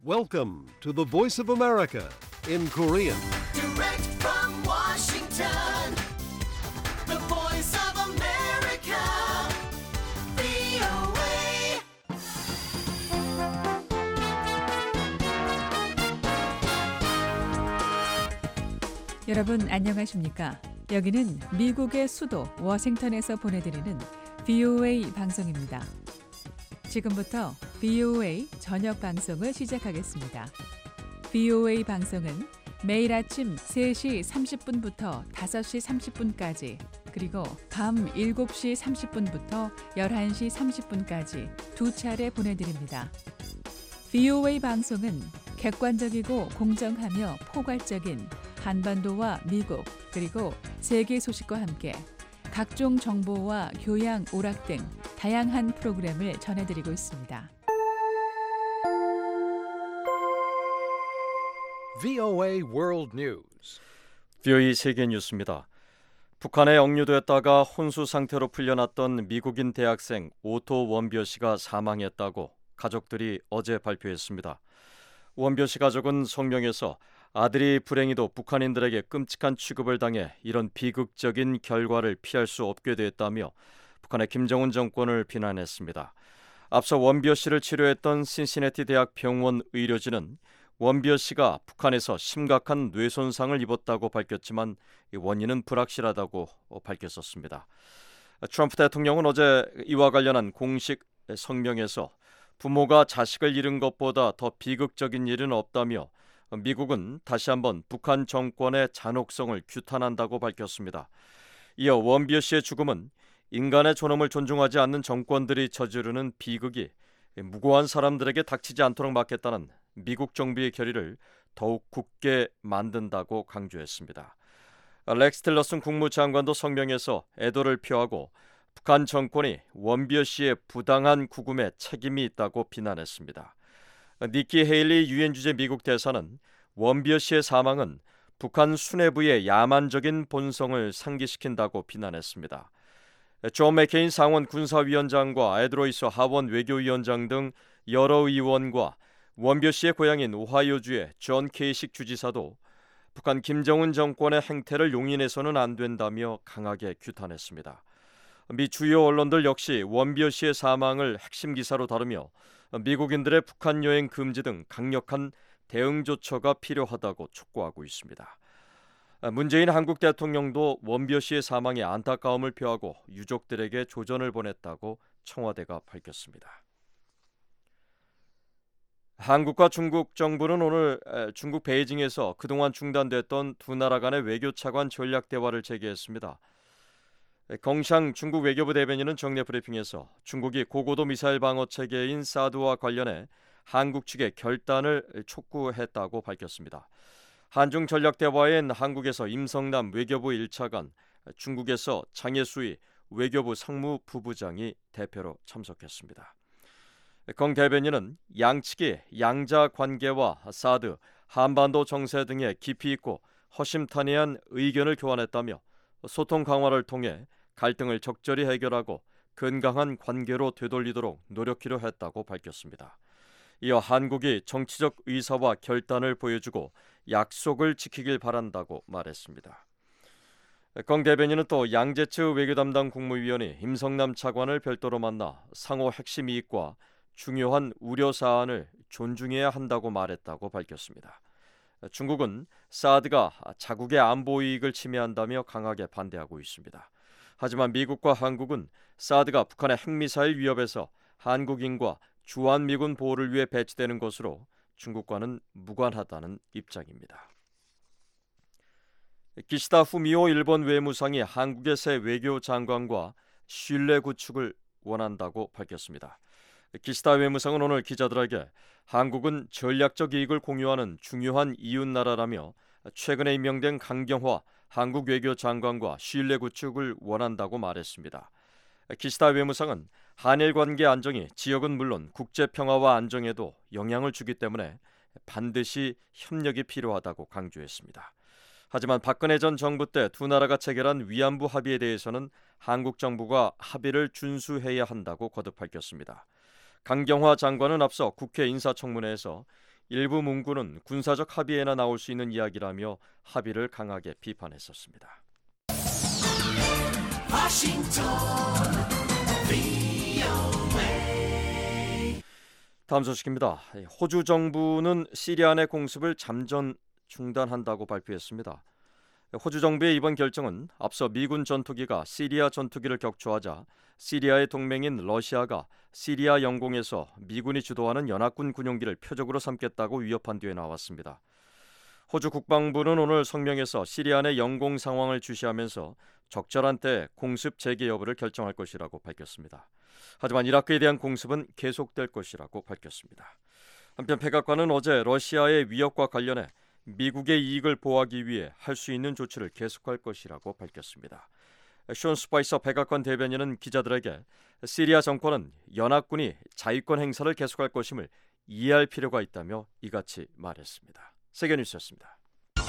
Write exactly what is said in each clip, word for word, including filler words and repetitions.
Welcome to the Voice of America in Korean. Direct from Washington, the Voice of America, 브이오에이. 여러분 안녕하십니까? 여기는 미국의 수도 워싱턴에서 보내드리는 브이오에이 방송입니다. 지금부터 브이오에이 저녁 방송을 시작하겠습니다. 브이오에이 방송은 매일 아침 세 시 삼십 분부터 다섯 시 삼십 분까지 그리고 밤 일곱 시 삼십 분부터 열한 시 삼십 분까지 두 차례 보내드립니다. 브이오에이 방송은 객관적이고 공정하며 포괄적인 한반도와 미국 그리고 세계 소식과 함께 각종 정보와 교양, 오락 등 다양한 프로그램을 전해드리고 있습니다. 브이오에이 World News. 브이오에이 세계 뉴스입니다. 북한에 억류됐다가 혼수 상태로 풀려났던 미국인 대학생 오토 원비어 씨가 사망했다고 가족들이 어제 발표했습니다. 원비어 씨 가족은 성명에서 아들이 불행히도 북한인들에게 끔찍한 취급을 당해 이런 비극적인 결과를 피할 수 없게 됐다며 북한의 김정은 정권을 비난했습니다. 앞서 원비어 씨를 치료했던 신시내티 대학 병원 의료진은 원비어 씨가 북한에서 심각한 뇌손상을 입었다고 밝혔지만 원인은 불확실하다고 밝혔었습니다. 트럼프 대통령은 어제 이와 관련한 공식 성명에서 부모가 자식을 잃은 것보다 더 비극적인 일은 없다며 미국은 다시 한번 북한 정권의 잔혹성을 규탄한다고 밝혔습니다. 이어 원비어 씨의 죽음은 인간의 존엄을 존중하지 않는 정권들이 저지르는 비극이 무고한 사람들에게 닥치지 않도록 막겠다는 미국 정부의 결의를 더욱 굳게 만든다고 강조했습니다. 렉스 틸러슨 국무장관도 성명에서 애도를 표하고 북한 정권이 원비어 씨의 부당한 구금에 책임이 있다고 비난했습니다. 니키 헤일리 유엔 주재 미국 대사는 원비어 씨의 사망은 북한 수뇌부의 야만적인 본성을 상기시킨다고 비난했습니다. 존 맥케인 상원 군사위원장과 에드 로이스 하원 외교위원장 등 여러 의원과 원비어 씨의 고향인 오하이오주의 존 케이식 주지사도 북한 김정은 정권의 행태를 용인해서는 안 된다며 강하게 규탄했습니다. 미 주요 언론들 역시 원비어 씨의 사망을 핵심 기사로 다루며 미국인들의 북한 여행 금지 등 강력한 대응 조처가 필요하다고 촉구하고 있습니다. 문재인 한국 대통령도 원비어 씨의 사망에 안타까움을 표하고 유족들에게 조전을 보냈다고 청와대가 밝혔습니다. 한국과 중국 정부는 오늘 중국 베이징에서 그동안 중단됐던 두 나라 간의 외교차관 전략 대화를 재개했습니다. 경샹 중국 외교부 대변인은 정례 브리핑에서 중국이 고고도 미사일 방어 체계인 사드와 관련해 한국 측의 결단을 촉구했다고 밝혔습니다. 한중 전략 대화엔 한국에서 임성남 외교부 일 차관, 중국에서 장예수이 외교부 상무부부장이 대표로 참석했습니다. 경 대변인은 양측이 양자 관계와 사드, 한반도 정세 등에 깊이 있고 허심탄회한 의견을 교환했다며 소통 강화를 통해 갈등을 적절히 해결하고 건강한 관계로 되돌리도록 노력하려 했다고 밝혔습니다. 이어 한국이 정치적 의사와 결단을 보여주고 약속을 지키길 바란다고 말했습니다. 강 대변인은 또 양재츠 외교담당 국무위원이 임성남 차관을 별도로 만나 상호 핵심 이익과 중요한 우려 사안을 존중해야 한다고 말했다고 밝혔습니다. 중국은 사드가 자국의 안보 이익을 침해한다며 강하게 반대하고 있습니다. 하지만 미국과 한국은 사드가 북한의 핵미사일 위협에서 한국인과 주한미군 보호를 위해 배치되는 것으로 중국과는 무관하다는 입장입니다. 기시다 후미오 일본 외무상이 한국의 새 외교장관과 신뢰 구축을 원한다고 밝혔습니다. 기시다 외무상은 오늘 기자들에게 한국은 전략적 이익을 공유하는 중요한 이웃나라라며 최근에 임명된 강경화 한국 외교장관과 신뢰 구축을 원한다고 말했습니다. 기시다 외무상은 한일 관계 안정이 지역은 물론 국제 평화와 안정에도 영향을 주기 때문에 반드시 협력이 필요하다고 강조했습니다. 하지만 박근혜 전 정부 때 두 나라가 체결한 위안부 합의에 대해서는 한국 정부가 합의를 준수해야 한다고 거듭 밝혔습니다. 강경화 장관은 앞서 국회 인사청문회에서 일부 문구는 군사적 합의에나 나올 수 있는 이야기라며 합의를 강하게 비판했었습니다. 다음 소식입니다. 호주 정부는 시리아 내 공습을 잠정 중단한다고 발표했습니다. 호주 정부의 이번 결정은 앞서 미군 전투기가 시리아 전투기를 격추하자 시리아의 동맹인 러시아가 시리아 영공에서 미군이 주도하는 연합군 군용기를 표적으로 삼겠다고 위협한 뒤에 나왔습니다. 호주 국방부는 오늘 성명에서 시리아 내 영공 상황을 주시하면서 적절한 때 공습 재개 여부를 결정할 것이라고 밝혔습니다. 하지만 이라크에 대한 공습은 계속될 것이라고 밝혔습니다. 한편 백악관은 어제 러시아의 위협과 관련해 미국의 이익을 보호하기 위해 할 수 있는 조치를 계속할 것이라고 밝혔습니다. 숀 스파이서 백악관 대변인은 기자들에게 시리아 정권은 연합군이 자위권 행사를 계속할 것임을 이해할 필요가 있다며 이같이 말했습니다. 세계뉴스였습니다.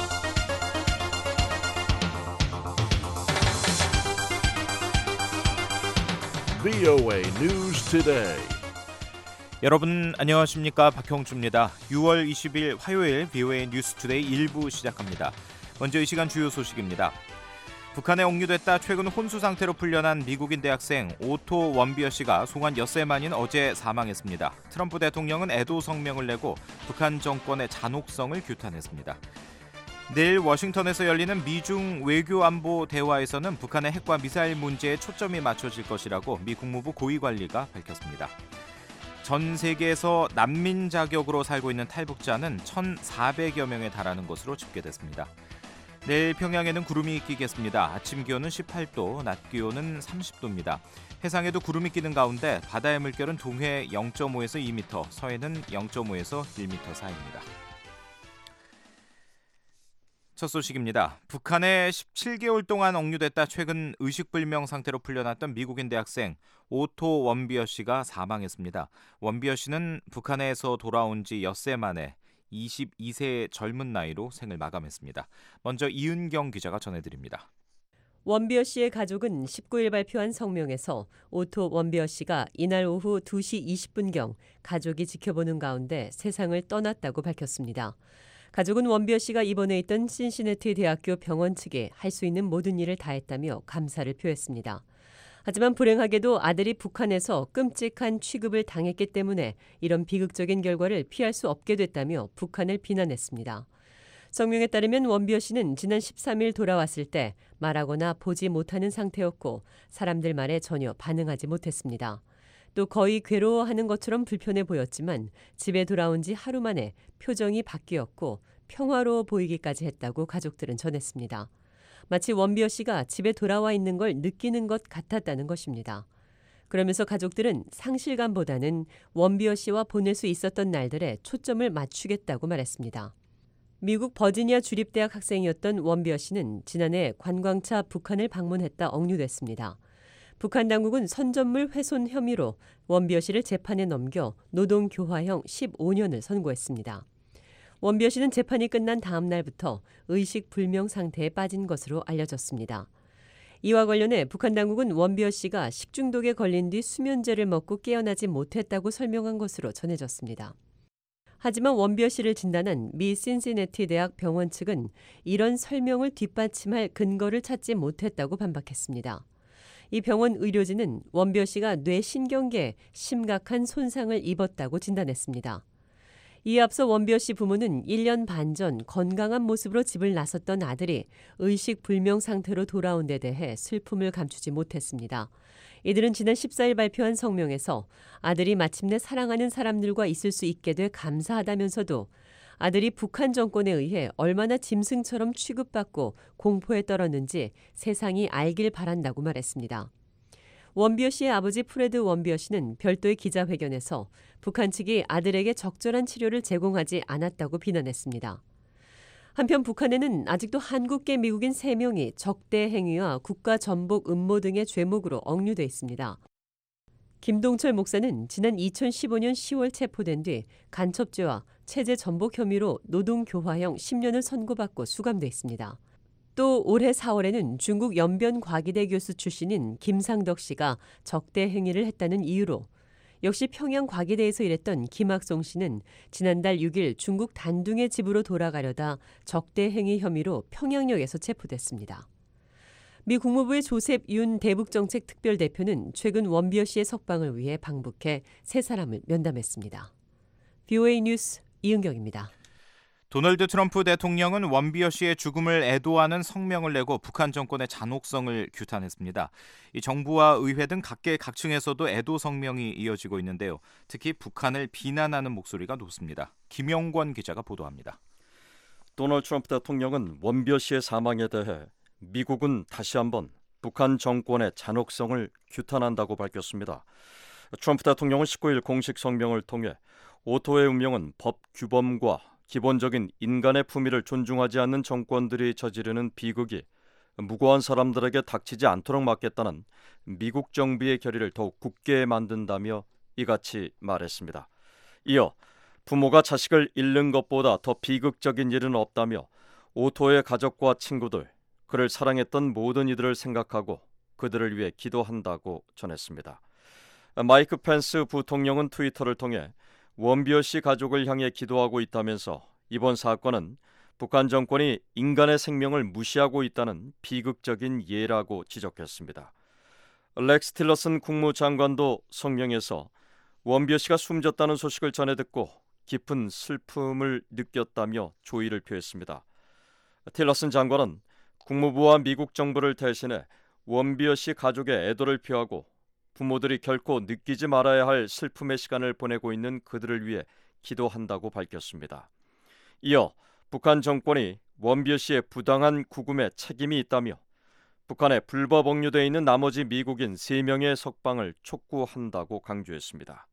브이오에이 News Today. 여러분 안녕하십니까, 박형주입니다. 유월 이십일 화요일 브이오에이 뉴스투데이 일 부 시작합니다. 먼저 이 시간 주요 소식입니다. 북한에 억류됐다 최근 혼수 상태로 풀려난 미국인 대학생 오토 원비어 씨가 송환 엿새 만인 어제 사망했습니다. 트럼프 대통령은 애도 성명을 내고 북한 정권의 잔혹성을 규탄했습니다. 내일 워싱턴에서 열리는 미중 외교안보 대화에서는 북한의 핵과 미사일 문제에 초점이 맞춰질 것이라고 미 국무부 고위관리가 밝혔습니다. 전 세계에서 난민 자격으로 살고 있는 탈북자는 천사백여 명에 달하는 것으로 집계됐습니다. 내일 평양에는 구름이 끼겠습니다. 아침 기온은 십팔 도, 낮 기온은 삼십 도입니다. 해상에도 구름이 끼는 가운데 바다의 물결은 동해 영 점 오에서 이 미터, 서해는 영 점 오에서 일 미터 사이입니다. 첫 소식입니다. 북한에 십칠 개월 동안 억류됐다 최근 의식불명 상태로 풀려났던 미국인 대학생 오토 원비어 씨가 사망했습니다. 원비어 씨는 북한에서 돌아온 지 엿새 만에 이십이 세의 젊은 나이로 생을 마감했습니다. 먼저 이은경 기자가 전해드립니다. 원비어 씨의 가족은 십구 일 발표한 성명에서 오토 원비어 씨가 이날 오후 두 시 이십 분경 가족이 지켜보는 가운데 세상을 떠났다고 밝혔습니다. 가족은 원비어 씨가 입원해 있던 신시내티 대학교 병원 측에 할 수 있는 모든 일을 다했다며 감사를 표했습니다. 하지만 불행하게도 아들이 북한에서 끔찍한 취급을 당했기 때문에 이런 비극적인 결과를 피할 수 없게 됐다며 북한을 비난했습니다. 성명에 따르면 원비어 씨는 지난 십삼 일 돌아왔을 때 말하거나 보지 못하는 상태였고 사람들 말에 전혀 반응하지 못했습니다. 또 거의 괴로워하는 것처럼 불편해 보였지만 집에 돌아온 지 하루 만에 표정이 바뀌었고 평화로워 보이기까지 했다고 가족들은 전했습니다. 마치 원비어 씨가 집에 돌아와 있는 걸 느끼는 것 같았다는 것입니다. 그러면서 가족들은 상실감보다는 원비어 씨와 보낼 수 있었던 날들에 초점을 맞추겠다고 말했습니다. 미국 버지니아 주립대학 학생이었던 원비어 씨는 지난해 관광차 북한을 방문했다 억류됐습니다. 북한 당국은 선전물 훼손 혐의로 원비어 씨를 재판에 넘겨 노동교화형 십오 년을 선고했습니다. 원비어 씨는 재판이 끝난 다음 날부터 의식불명 상태에 빠진 것으로 알려졌습니다. 이와 관련해 북한 당국은 원비어 씨가 식중독에 걸린 뒤 수면제를 먹고 깨어나지 못했다고 설명한 것으로 전해졌습니다. 하지만 원비어 씨를 진단한 미 신시내티 대학 병원 측은 이런 설명을 뒷받침할 근거를 찾지 못했다고 반박했습니다. 이 병원 의료진은 원비어 씨가 뇌신경계에 심각한 손상을 입었다고 진단했습니다. 이에 앞서 원비어 씨 부모는 일 년 반 전 건강한 모습으로 집을 나섰던 아들이 의식불명 상태로 돌아온 데 대해 슬픔을 감추지 못했습니다. 이들은 지난 십사 일 발표한 성명에서 아들이 마침내 사랑하는 사람들과 있을 수 있게 돼 감사하다면서도 아들이 북한 정권에 의해 얼마나 짐승처럼 취급받고 공포에 떨었는지 세상이 알길 바란다고 말했습니다. 원비어 씨의 아버지 프레드 원비어 씨는 별도의 기자회견에서 북한 측이 아들에게 적절한 치료를 제공하지 않았다고 비난했습니다. 한편 북한에는 아직도 한국계 미국인 세 명이 적대 행위와 국가 전복 음모 등의 죄목으로 억류돼 있습니다. 김동철 목사는 지난 이천십오 년 시월 체포된 뒤 간첩죄와 체제 전복 혐의로 노동교화형 십 년을 선고받고 수감돼 있습니다. 또 올해 사월에는 중국 연변과기대 교수 출신인 김상덕 씨가 적대 행위를 했다는 이유로 역시 평양 과기대에서 일했던 김학송 씨는 지난달 육 일 중국 단둥의 집으로 돌아가려다 적대 행위 혐의로 평양역에서 체포됐습니다. 미 국무부의 조셉 윤 대북정책 특별대표는 최근 원비어 씨의 석방을 위해 방북해 세 사람을 면담했습니다. 비오에이 뉴스 이은경입니다. 도널드 트럼프 대통령은 원비어 씨의 죽음을 애도하는 성명을 내고 북한 정권의 잔혹성을 규탄했습니다. 이 정부와 의회 등 각계 각층에서도 애도 성명이 이어지고 있는데요. 특히 북한을 비난하는 목소리가 높습니다. 김영권 기자가 보도합니다. 도널드 트럼프 대통령은 원비어 씨의 사망에 대해 미국은 다시 한번 북한 정권의 잔혹성을 규탄한다고 밝혔습니다. 트럼프 대통령은 십구 일 공식 성명을 통해 오토의 운명은 법 규범과 기본적인 인간의 품위를 존중하지 않는 정권들이 저지르는 비극이 무고한 사람들에게 닥치지 않도록 막겠다는 미국 정부의 결의를 더욱 굳게 만든다며 이같이 말했습니다. 이어 부모가 자식을 잃는 것보다 더 비극적인 일은 없다며 오토의 가족과 친구들, 그를 사랑했던 모든 이들을 생각하고 그들을 위해 기도한다고 전했습니다. 마이크 펜스 부통령은 트위터를 통해 원비어 씨 가족을 향해 기도하고 있다면서 이번 사건은 북한 정권이 인간의 생명을 무시하고 있다는 비극적인 예라고 지적했습니다. 렉스 틸러슨 국무장관도 성명에서 원비어 씨가 숨졌다는 소식을 전해 듣고 깊은 슬픔을 느꼈다며 조의를 표했습니다. 틸러슨 장관은 국무부와 미국 정부를 대신해 원비어 씨 가족의 애도를 표하고 부모들이 결코 느끼지 말아야 할 슬픔의 시간을 보내고 있는 그들을 위해 기도한다고 밝혔습니다. 이어 북한 정권이 원비어 씨의 부당한 구금에 책임이 있다며 북한에 불법 억류되어 있는 나머지 미국인 세 명의 석방을 촉구한다고 강조했습니다.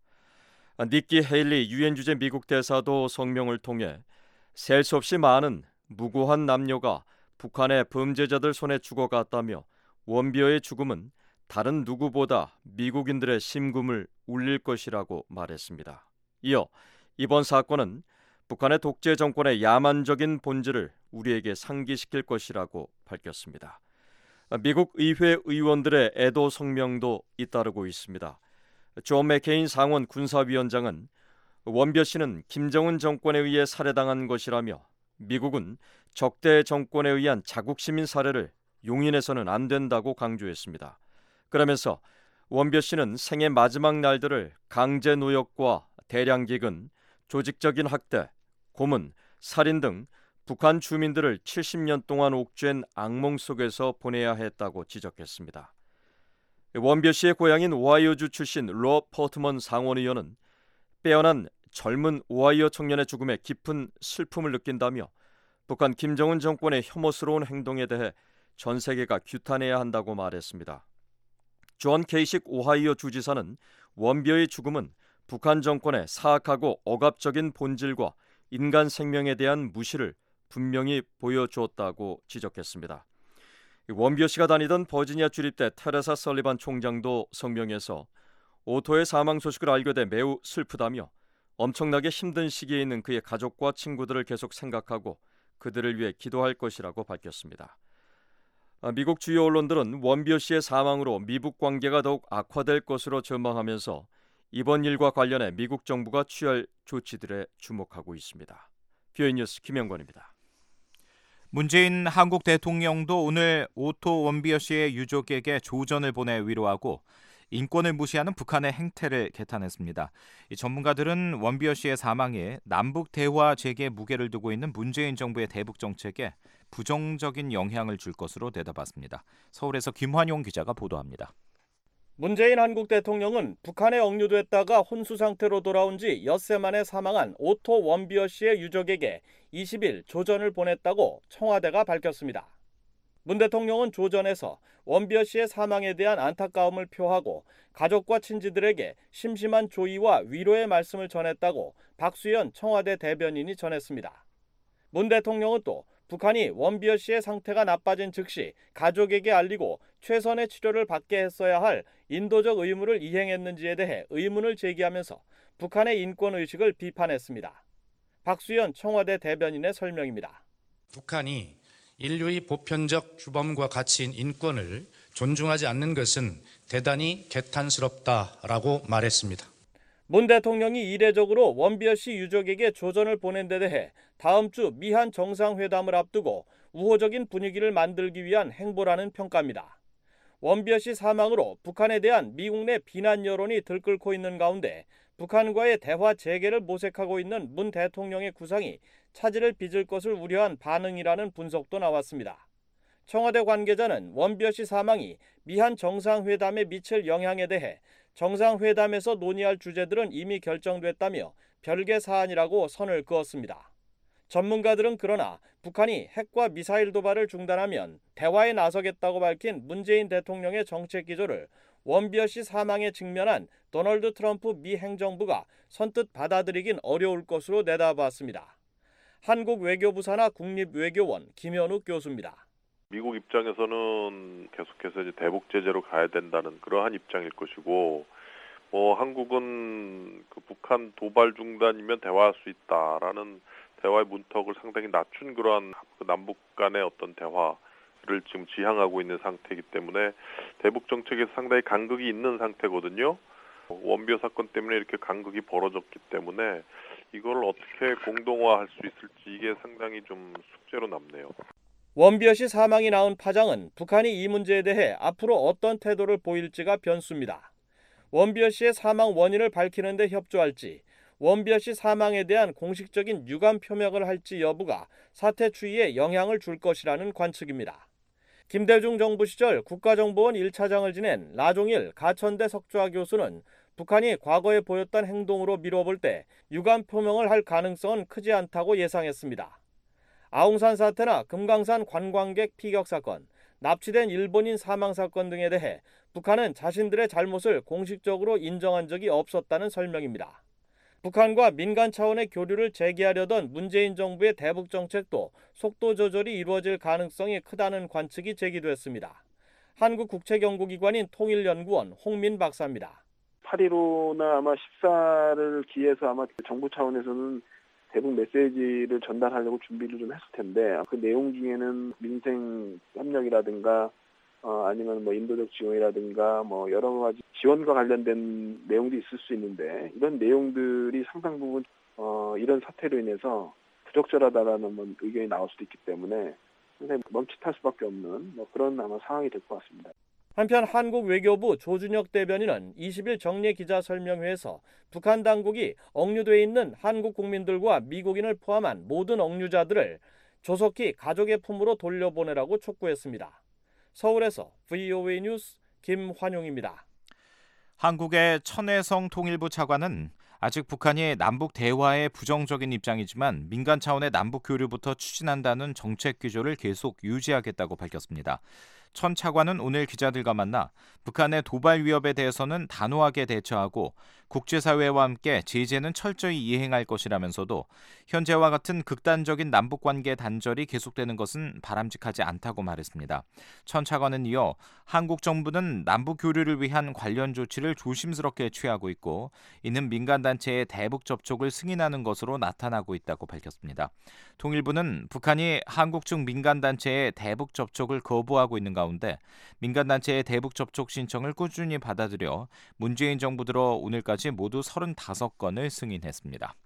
니키 헤일리 유엔 주재 미국 대사도 성명을 통해 셀 수 없이 많은 무고한 남녀가 북한의 범죄자들 손에 죽어갔다며 원비어의 죽음은 다른 누구보다 미국인들의 심금을 울릴 것이라고 말했습니다. 이어 이번 사건은 북한의 독재 정권의 야만적인 본질을 우리에게 상기시킬 것이라고 밝혔습니다. 미국 의회 의원들의 애도 성명도 잇따르고 있습니다. 존 맥케인 상원 군사위원장은 원비어 씨는 김정은 정권에 의해 살해당한 것이라며 미국은 적대 정권에 의한 자국 시민 살해를 용인해서는 안 된다고 강조했습니다. 그러면서 원비어 씨는 생애 마지막 날들을 강제 노역과 대량 기근, 조직적인 학대, 고문, 살인 등 북한 주민들을 칠십 년 동안 옥죄한 악몽 속에서 보내야 했다고 지적했습니다. 원비어 씨의 고향인 오하이오주 출신 로 포트먼 상원의원은 빼어난 젊은 오하이오 청년의 죽음에 깊은 슬픔을 느낀다며 북한 김정은 정권의 혐오스러운 행동에 대해 전 세계가 규탄해야 한다고 말했습니다. 존 케이식 오하이오 주지사는 원비어의 죽음은 북한 정권의 사악하고 억압적인 본질과 인간 생명에 대한 무시를 분명히 보여주었다고 지적했습니다. 원비어 씨가 다니던 버지니아 주립대 테레사 설리반 총장도 성명에서 오토의 사망 소식을 알게 돼 매우 슬프다며 엄청나게 힘든 시기에 있는 그의 가족과 친구들을 계속 생각하고 그들을 위해 기도할 것이라고 밝혔습니다. 미국 주요 언론들은 원비어 씨의 사망으로 미북 관계가 더욱 악화될 것으로 전망하면서 이번 일과 관련해 미국 정부가 취할 조치들에 주목하고 있습니다. 비오에이 뉴스 김영권입니다. 문재인 한국 대통령도 오늘 오토 원비어 씨의 유족에게 조전을 보내 위로하고 인권을 무시하는 북한의 행태를 개탄했습니다. 이 전문가들은 원비어 씨의 사망에 남북 대화 재개에 무게를 두고 있는 문재인 정부의 대북 정책에 부정적인 영향을 줄 것으로 내다봤습니다. 서울에서 김환용 기자가 보도합니다. 문재인 한국 대통령은 북한에 억류됐다가 혼수 상태로 돌아온 지 엿새 만에 사망한 오토 원비어 씨의 유족에게 이십 일 조전을 보냈다고 청와대가 밝혔습니다. 문 대통령은 조전에서 원비어 씨의 사망에 대한 안타까움을 표하고 가족과 친지들에게 심심한 조의와 위로의 말씀을 전했다고 박수현 청와대 대변인이 전했습니다. 문 대통령은 또 북한이 원비어 씨의 상태가 나빠진 즉시 가족에게 알리고 최선의 치료를 받게 했어야 할 인도적 의무를 이행했는지에 대해 의문을 제기하면서 북한의 인권의식을 비판했습니다. 박수현 청와대 대변인의 설명입니다. 북한이 인류의 보편적 규범과 가치인 인권을 존중하지 않는 것은 대단히 개탄스럽다라고 말했습니다. 문 대통령이 이례적으로 원비어씨 유족에게 조전을 보낸 데 대해 다음 주 미한 정상회담을 앞두고 우호적인 분위기를 만들기 위한 행보라는 평가입니다. 원비어씨 사망으로 북한에 대한 미국 내 비난 여론이 들끓고 있는 가운데 북한과의 대화 재개를 모색하고 있는 문 대통령의 구상이 차질을 빚을 것을 우려한 반응이라는 분석도 나왔습니다. 청와대 관계자는 원비어씨 사망이 미한 정상회담에 미칠 영향에 대해 정상회담에서 논의할 주제들은 이미 결정됐다며 별개 사안이라고 선을 그었습니다. 전문가들은 그러나 북한이 핵과 미사일 도발을 중단하면 대화에 나서겠다고 밝힌 문재인 대통령의 정책 기조를 원비어씨 사망에 직면한 도널드 트럼프 미 행정부가 선뜻 받아들이긴 어려울 것으로 내다봤습니다. 한국 외교부 산하 국립외교원 김현욱 교수입니다. 미국 입장에서는 계속해서 이제 대북 제재로 가야 된다는 그러한 입장일 것이고, 뭐 한국은 그 북한 도발 중단이면 대화할 수 있다라는 대화의 문턱을 상당히 낮춘 그러한 그 남북 간의 어떤 대화를 지금 지향하고 있는 상태이기 때문에 대북 정책에서 상당히 간극이 있는 상태거든요. 원비어 사건 때문에 이렇게 간극이 벌어졌기 때문에 이걸 어떻게 공동화할 수 있을지 이게 상당히 좀 숙제로 남네요. 원비어씨 사망이 낳은 파장은 북한이 이 문제에 대해 앞으로 어떤 태도를 보일지가 변수입니다. 원비어씨의 사망 원인을 밝히는 데 협조할지, 원비어씨 사망에 대한 공식적인 유감 표명을 할지 여부가 사태 추이에 영향을 줄 것이라는 관측입니다. 김대중 정부 시절 국가정보원 일 차장을 지낸 라종일 가천대 석좌 교수는 북한이 과거에 보였던 행동으로 미뤄볼 때 유감 표명을 할 가능성은 크지 않다고 예상했습니다. 아웅산 사태나 금강산 관광객 피격 사건, 납치된 일본인 사망 사건 등에 대해 북한은 자신들의 잘못을 공식적으로 인정한 적이 없었다는 설명입니다. 북한과 민간 차원의 교류를 재개하려던 문재인 정부의 대북 정책도 속도 조절이 이루어질 가능성이 크다는 관측이 제기됐습니다. 한국국책연구기관인 통일연구원 홍민 박사입니다. 팔 일오나 아마 십사를 기해서 아마 정부 차원에서는 대북 메시지를 전달하려고 준비를 좀 했을 텐데, 그 내용 중에는 민생 협력이라든가 어, 아니면 뭐 인도적 지원이라든가 뭐 여러 가지 지원과 관련된 내용도 있을 수 있는데, 이런 내용들이 상당 부분 어, 이런 사태로 인해서 부적절하다라는 뭐 의견이 나올 수도 있기 때문에 상당히 멈칫할 수밖에 없는 뭐 그런 아마 상황이 될 것 같습니다. 한편 한국 외교부 조준혁 대변인은 이십 일 정례 기자설명회에서 북한 당국이 억류돼 있는 한국 국민들과 미국인을 포함한 모든 억류자들을 조속히 가족의 품으로 돌려보내라고 촉구했습니다. 서울에서 브이오에이 뉴스 김환용입니다. 한국의 천혜성 통일부 차관은 아직 북한이 남북 대화에 부정적인 입장이지만 민간 차원의 남북 교류부터 추진한다는 정책 기조를 계속 유지하겠다고 밝혔습니다. 천 차관은 오늘 기자들과 만나 북한의 도발 위협에 대해서는 단호하게 대처하고 국제사회와 함께 제재는 철저히 이행할 것이라면서도 현재와 같은 극단적인 남북관계 단절이 계속되는 것은 바람직하지 않다고 말했습니다. 천 차관은 이어 한국 정부는 남북 교류를 위한 관련 조치를 조심스럽게 취하고 있고 이는 민간단체의 대북 접촉을 승인하는 것으로 나타나고 있다고 밝혔습니다. 통일부는 북한이 한국 측 민간단체의 대북 접촉을 거부하고 있는 가운데 민간단체의 대북 접촉 신청을 꾸준히 받아들여 문재인 정부 들어 오늘까지 모두 서른다섯 건을 승인했습니다.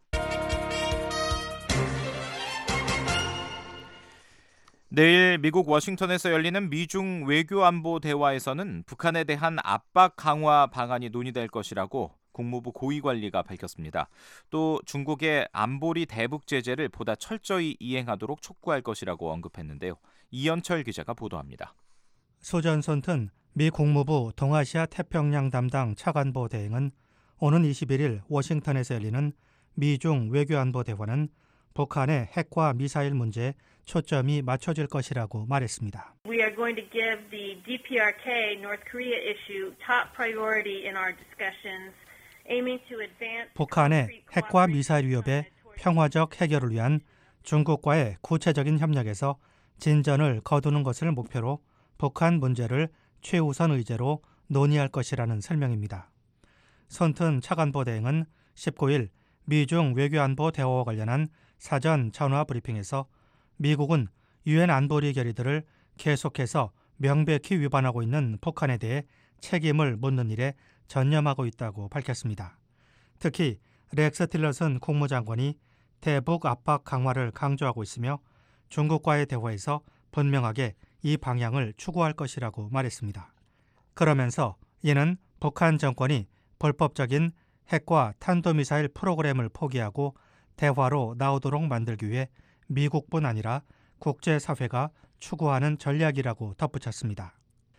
내일 미국 워싱턴에서 열리는 미중 외교안보 대화에서는 북한에 대한 압박 강화 방안이 논의될 것이라고 국무부 고위관리가 밝혔습니다. 또 중국의 안보리 대북 제재를 보다 철저히 이행하도록 촉구할 것이라고 언급했는데요. 이현철 기자가 보도합니다. 소전 손튼 미 국무부 동아시아 태평양 담당 차관보 대행은 오는 이십일 일 워싱턴에서 열리는 미중 외교안보 대화는 북한의 핵과 미사일 문제에 초점이 맞춰질 것이라고 말했습니다. We are going to give the 디피아르케이 North Korea issue top priority in our discussions, aiming to advance 북한의 핵과 미사일 위협의 평화적 해결을 위한 중국과의 구체적인 협력에서 진전을 거두는 것을 목표로 북한 문제를 최우선 의제로 논의할 것이라는 설명입니다. 손튼 차관보 대행은 십구 일 미중 외교안보 대화와 관련한 사전 전화 브리핑에서 미국은 유엔 안보리 결의들을 계속해서 명백히 위반하고 있는 북한에 대해 책임을 묻는 일에 전념하고 있다고 밝혔습니다. 특히 렉스 틸러슨 국무장관이 대북 압박 강화를 강조하고 있으며 중국과의 대화에서 분명하게 이 방향을 추구할 것이라고 말했습니다. 그러면서 이는 북한 정권이 불법적인 핵과 탄도미사일 프로그램을 포기하고 대화로 나오도록 만들기 위해 미국뿐 아니라 국제사회가 추구하는 전략이라고 덧붙였습니다.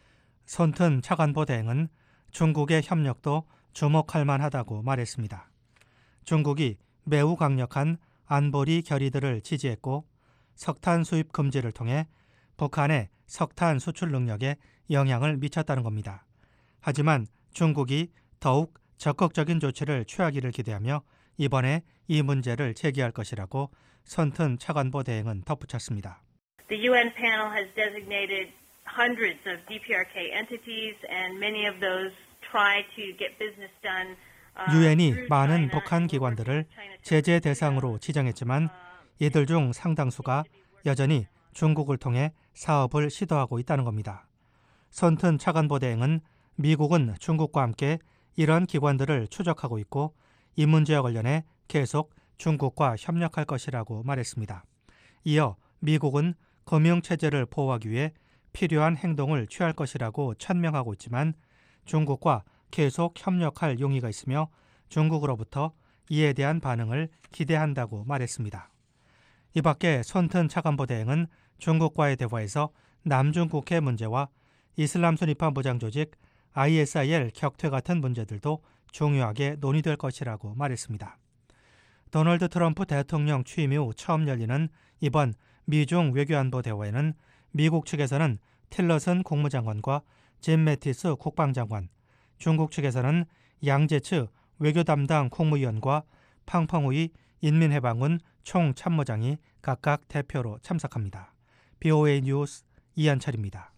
손튼 차관보 대행은 중국의 협력도 주목할 만하다고 말했습니다. 중국이 매우 강력한 안보리 결의들을 지지했고 석탄 수입 금지를 통해 북한의 석탄 수출 능력에 영향을 미쳤다는 겁니다. 하지만 중국이 더욱 적극적인 조치를 취하기를 기대하며 이번에 이 문제를 제기할 것이라고 손튼 차관보 대행은 덧붙였습니다. The U N panel has designated hundreds of D P R K entities and many of those try to get business done. 유엔이 많은 북한 기관들을 제재 대상으로 지정했지만 이들 중 상당수가 여전히 중국을 통해 사업을 시도하고 있다는 겁니다. 손튼 차관보 대행은 미국은 중국과 함께 이런 기관들을 추적하고 있고 이 문제와 관련해 계속 중국과 협력할 것이라고 말했습니다. 이어 미국은 금융체제를 보호하기 위해 필요한 행동을 취할 것이라고 천명하고 있지만 중국과 계속 협력할 용의가 있으며 중국으로부터 이에 대한 반응을 기대한다고 말했습니다. 이 밖에 손튼 차관보 대행은 중국과의 대화에서 남중국해 문제와 이슬람 순위파 무장 조직 아이에스아이엘 격퇴 같은 문제들도 중요하게 논의될 것이라고 말했습니다. 도널드 트럼프 대통령 취임 이후 처음 열리는 이번 미중 외교안보 대화에는 미국 측에서는 틸러슨 국무장관과 짐 매티스 국방장관, 중국 측에서는 양제츠 외교 담당 국무위원과 팡펑후이 인민해방군 총참모장이 각각 대표로 참석합니다. 비오에이 뉴스 이한철입니다.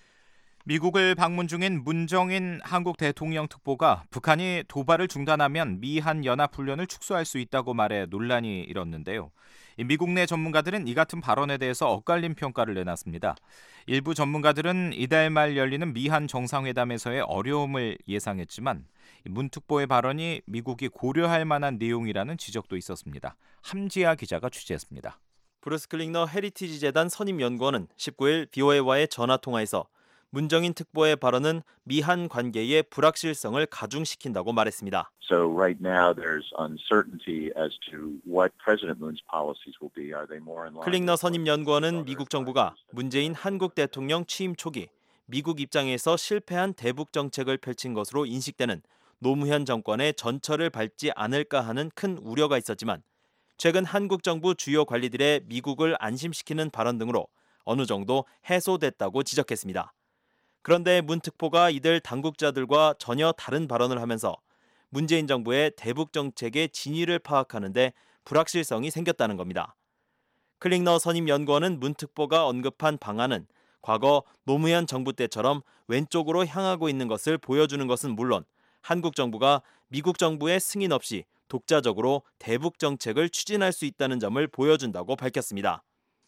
미국을 방문 중인 문정인 한국 대통령 특보가 북한이 도발을 중단하면 미한 연합훈련을 축소할 수 있다고 말해 논란이 일었는데요. 미국 내 전문가들은 이 같은 발언에 대해서 엇갈린 평가를 내놨습니다. 일부 전문가들은 이달 말 열리는 미한 정상회담에서의 어려움을 예상했지만 문 특보의 발언이 미국이 고려할 만한 내용이라는 지적도 있었습니다. 함지아 기자가 취재했습니다. 브루스 클링너 헤리티지 재단 선임 연구원은 십구 일 비오에이와의 전화통화에서 문정인 특보의 발언은 미한 관계의 불확실성을 가중시킨다고 말했습니다. So right now there's uncertainty as to what President Moon's policies will be. Are they more in line? 클링너 선임 연구원은 미국 정부가 문재인 한국 대통령 취임 초기 미국 입장에서 실패한 대북 정책을 펼친 것으로 인식되는 노무현 정권의 전철을 밟지 않을까 하는 큰 우려가 있었지만 최근 한국 정부 주요 관리들의 미국을 안심시키는 발언 등으로 어느 정도 해소됐다고 지적했습니다. 그런데 문 특보가 이들 당국자들과 전혀 다른 발언을 하면서 문재인 정부의 대북 정책의 진위를 파악하는 데 불확실성이 생겼다는 겁니다. 클링너 선임 연구원은 문 특보가 언급한 방안은 과거 노무현 정부 때처럼 왼쪽으로 향하고 있는 것을 보여주는 것은 물론 한국 정부가 미국 정부의 승인 없이 독자적으로 대북 정책을 추진할 수 있다는 점을 보여준다고 밝혔습니다.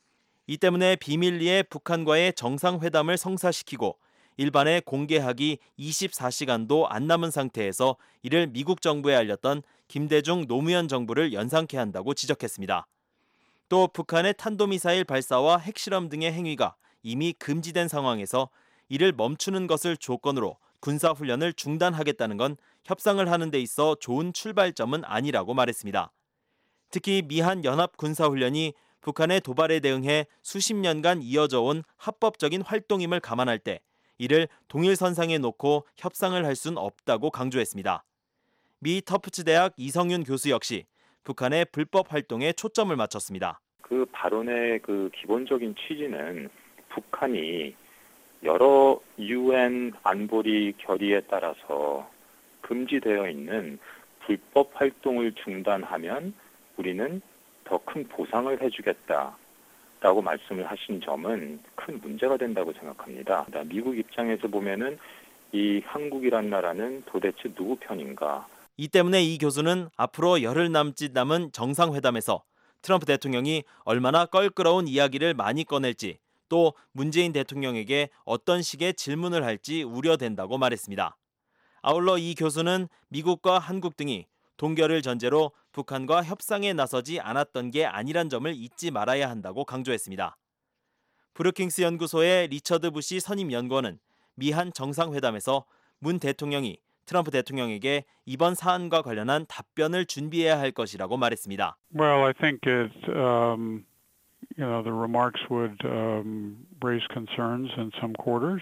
이 때문에 비밀리에 북한과의 정상회담을 성사시키고 일반에 공개하기 이십사 시간도 안 남은 상태에서 이를 미국 정부에 알렸던 김대중 노무현 정부를 연상케 한다고 지적했습니다. 또 북한의 탄도미사일 발사와 핵실험 등의 행위가 이미 금지된 상황에서 이를 멈추는 것을 조건으로 군사훈련을 중단하겠다는 건 협상을 하는 데 있어 좋은 출발점은 아니라고 말했습니다. 특히 미한 연합 군사훈련이 북한의 도발에 대응해 수십 년간 이어져 온 합법적인 활동임을 감안할 때 이를 동일선상에 놓고 협상을 할 수는 없다고 강조했습니다. 미 터프츠 대학 이성윤 교수 역시 북한의 불법 활동에 초점을 맞췄습니다. 그 발언의 그 기본적인 취지는 북한이 여러 유엔 안보리 결의에 따라서 금지되어 있는 불법 활동을 중단하면 우리는 더 큰 보상을 해주겠다라고 말씀을 하신 점은 큰 문제가 된다고 생각합니다. 미국 입장에서 보면은 이 한국이란 나라는 도대체 누구 편인가? 이 때문에 이 교수는 앞으로 열흘 남짓 남은 정상회담에서 트럼프 대통령이 얼마나 껄끄러운 이야기를 많이 꺼낼지 또 문재인 대통령에게 어떤 식의 질문을 할지 우려된다고 말했습니다. 아울러 이 교수는 미국과 한국 등이 동결을 전제로 북한과 협상에 나서지 않았던 게 아니란 점을 잊지 말아야 한다고 강조했습니다. 브루킹스 연구소의 리처드 부시 선임 연구원은 미한 정상회담에서 문 대통령이 트럼프 대통령에게 이번 사안과 관련한 답변을 준비해야 할 것이라고 말했습니다. Well, I think it, um, you know, the remarks would um, raise concerns in some quarters.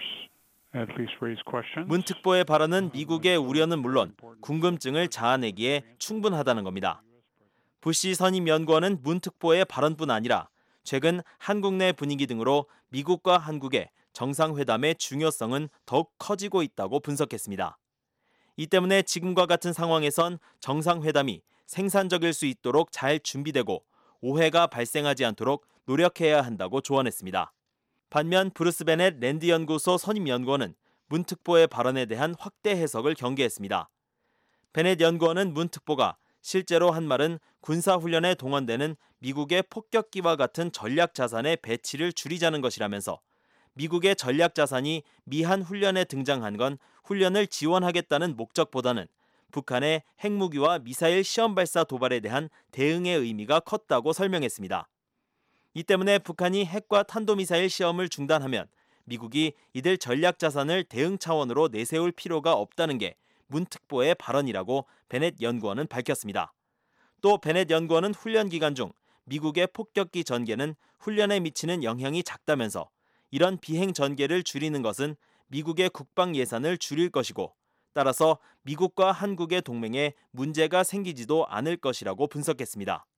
문 특보의 발언은 미국의 우려는 물론 궁금증을 자아내기에 충분하다는 겁니다. 부시 선임 연구원은 문 특보의 발언뿐 아니라 최근 한국 내 분위기 등으로 미국과 한국의 정상회담의 중요성은 더욱 커지고 있다고 분석했습니다. 이 때문에 지금과 같은 상황에선 정상회담이 생산적일 수 있도록 잘 준비되고 오해가 발생하지 않도록 노력해야 한다고 조언했습니다. 반면 브루스 베넷 랜드 연구소 선임 연구원은 문 특보의 발언에 대한 확대 해석을 경계했습니다. 베넷 연구원은 문 특보가 실제로 한 말은 군사훈련에 동원되는 미국의 폭격기와 같은 전략 자산의 배치를 줄이자는 것이라면서 미국의 전략 자산이 미한 훈련에 등장한 건 훈련을 지원하겠다는 목적보다는 북한의 핵무기와 미사일 시험 발사 도발에 대한 대응의 의미가 컸다고 설명했습니다. 이 때문에 북한이 핵과 탄도미사일 시험을 중단하면 미국이 이들 전략 자산을 대응 차원으로 내세울 필요가 없다는 게 문 특보의 발언이라고 베넷 연구원은 밝혔습니다. 또 베넷 연구원은 훈련 기간 중 미국의 폭격기 전개는 훈련에 미치는 영향이 작다면서 이런 비행 전개를 줄이는 것은 미국의 국방 예산을 줄일 것이고 따라서 미국과 한국의 동맹에 문제가 생기지도 않을 것이라고 분석했습니다.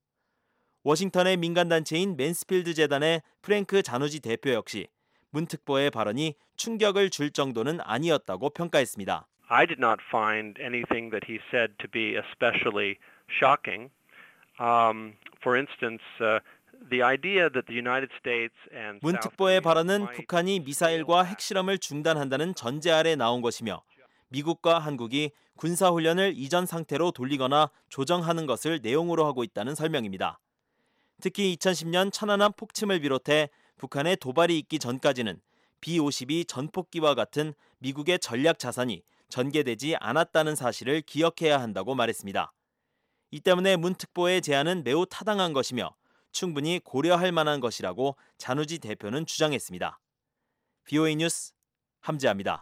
워싱턴의 민간단체인 맨스필드 재단의 프랭크 자누지 대표 역시 문 특보의 발언이 충격을 줄 정도는 아니었다고 평가했습니다. I did not find anything that he said to be especially shocking. Um, for instance, uh, the idea that the United States and 문 특보의 발언은 북한이 미사일과 핵실험을 중단한다는 전제 아래 나온 것이며 미국과 한국이 군사훈련을 이전 상태로 돌리거나 조정하는 것을 내용으로 하고 있다는 설명입니다. 특히 이천십 년 천안함 폭침을 비롯해 북한의 도발이 있기 전까지는 비 오십이 전폭기와 같은 미국의 전략 자산이 전개되지 않았다는 사실을 기억해야 한다고 말했습니다. 이 때문에 문 특보의 제안은 매우 타당한 것이며 충분히 고려할 만한 것이라고 자누지 대표는 주장했습니다. 브이오에이 뉴스 함지아입니다.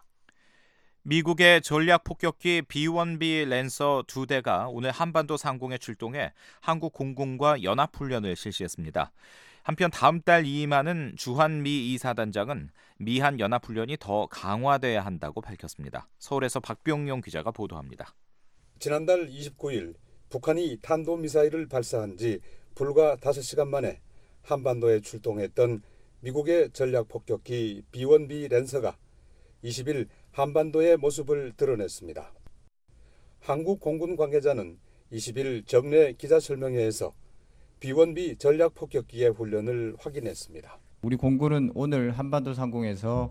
미국의 전략 폭격기 비 원 비 랜서 두 대가 오늘 한반도 상공에 출동해 한국 공군과 연합훈련을 실시했습니다. 한편 다음 달 이임하는 주한미 이사단장은 미한 연합훈련이 더 강화돼야 한다고 밝혔습니다. 서울에서 박병용 기자가 보도합니다. 지난달 이십구일 북한이 탄도미사일을 발사한 지 불과 다섯 시간 만에 한반도에 출동했던 미국의 전략 폭격기 비 원 비 랜서가 이십일 한반도의 모습을 드러냈습니다. 한국 공군 관계자는 이십일 정례 기자설명회에서 비 원 비 전략 폭격기의 훈련을 확인했습니다. 우리 공군은 오늘 한반도 상공에서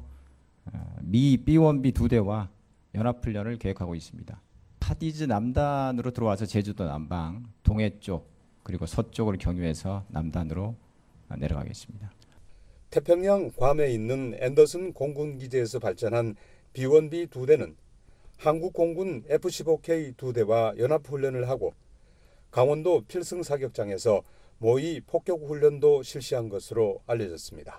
미 비 원 비 두 대와 연합훈련을 계획하고 있습니다. 카디즈 남단으로 들어와서 제주도 남방, 동해 쪽 그리고 서쪽을 경유해서 남단으로 내려가겠습니다. 태평양 괌에 있는 앤더슨 공군기지에서 발전한 비 원 비 두 대는 한국 공군 에프 십오 케이 두 대와 연합훈련을 하고 강원도 필승사격장에서 모의 폭격훈련도 실시한 것으로 알려졌습니다.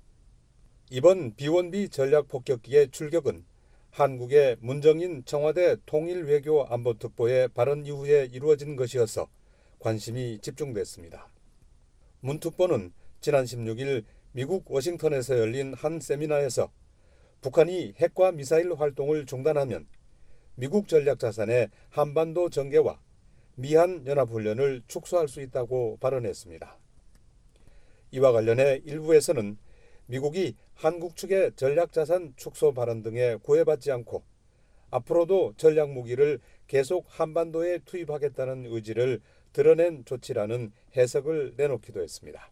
이번 비 원 비 전략 폭격기의 출격은 한국의 문정인 청와대 통일외교안보특보의 발언 이후에 이루어진 것이어서 관심이 집중됐습니다. 문 특보는 지난 십육일 미국 워싱턴에서 열린 한 세미나에서 북한이 핵과 미사일 활동을 중단하면 미국 전략 자산의 한반도 전개와 미한 연합훈련을 축소할 수 있다고 발언했습니다. 이와 관련해 일부에서는 미국이 한국 측의 전략 자산 축소 발언 등에 구애받지 않고 앞으로도 전략 무기를 계속 한반도에 투입하겠다는 의지를 드러낸 조치라는 해석을 내놓기도 했습니다.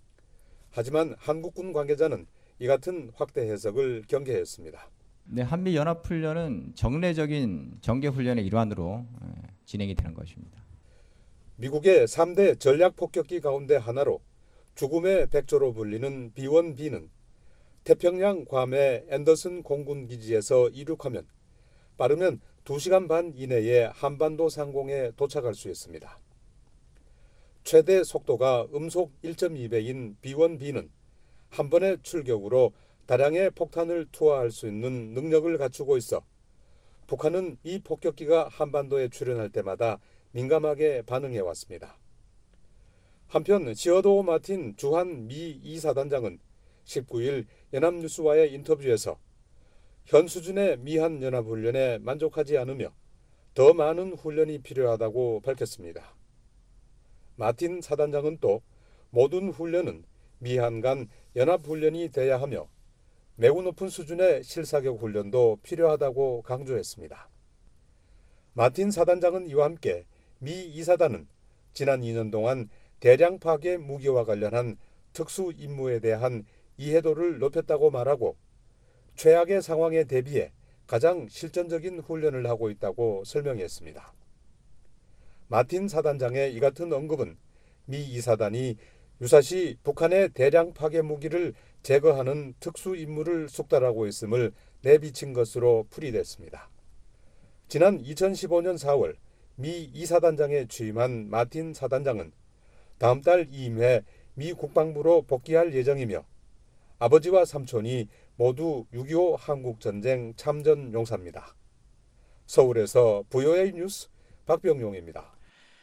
하지만 한국군 관계자는 이 같은 확대 해석을 경계했습니다. 네, 한미 연합훈련은 정례적인 정개훈련의 일환으로 진행이 되는 것입니다. 미국의 삼 대 전략 폭격기 가운데 하나로 죽음의 백조로 불리는 비 원 비는 태평양 괌의 앤더슨 공군기지에서 이륙하면 빠르면 두 시간 반 이내에 한반도 상공에 도착할 수 있습니다. 최대 속도가 음속 일 점 이 배인 비 원 비는 한 번의 출격으로 다량의 폭탄을 투하할 수 있는 능력을 갖추고 있어 북한은 이 폭격기가 한반도에 출현할 때마다 민감하게 반응해 왔습니다. 한편 시어도 마틴 주한 미 이 사단장은 십구 일 연합뉴스와의 인터뷰에서 현 수준의 미한 연합훈련에 만족하지 않으며 더 많은 훈련이 필요하다고 밝혔습니다. 마틴 사단장은 또 모든 훈련은 미한 간 연합훈련이 돼야 하며 매우 높은 수준의 실사격 훈련도 필요하다고 강조했습니다. 마틴 사단장은 이와 함께 미 이 사단은 지난 이 년 동안 대량 파괴 무기와 관련한 특수 임무에 대한 이해도를 높였다고 말하고 최악의 상황에 대비해 가장 실전적인 훈련을 하고 있다고 설명했습니다. 마틴 사단장의 이 같은 언급은 미 이 사단이 유사시 북한의 대량 파괴 무기를 제거하는 특수 임무를 숙달하고 있음을 내비친 것으로 풀이됐습니다. 지난 이천십오 년 사월 미 이 사단장에 취임한 마틴 사단장은 다음 달 이 회 미 국방부로 복귀할 예정이며 아버지와 삼촌이 모두 육이오 한국전쟁 참전 용사입니다. 서울에서 브이오에이 뉴스 박병용입니다.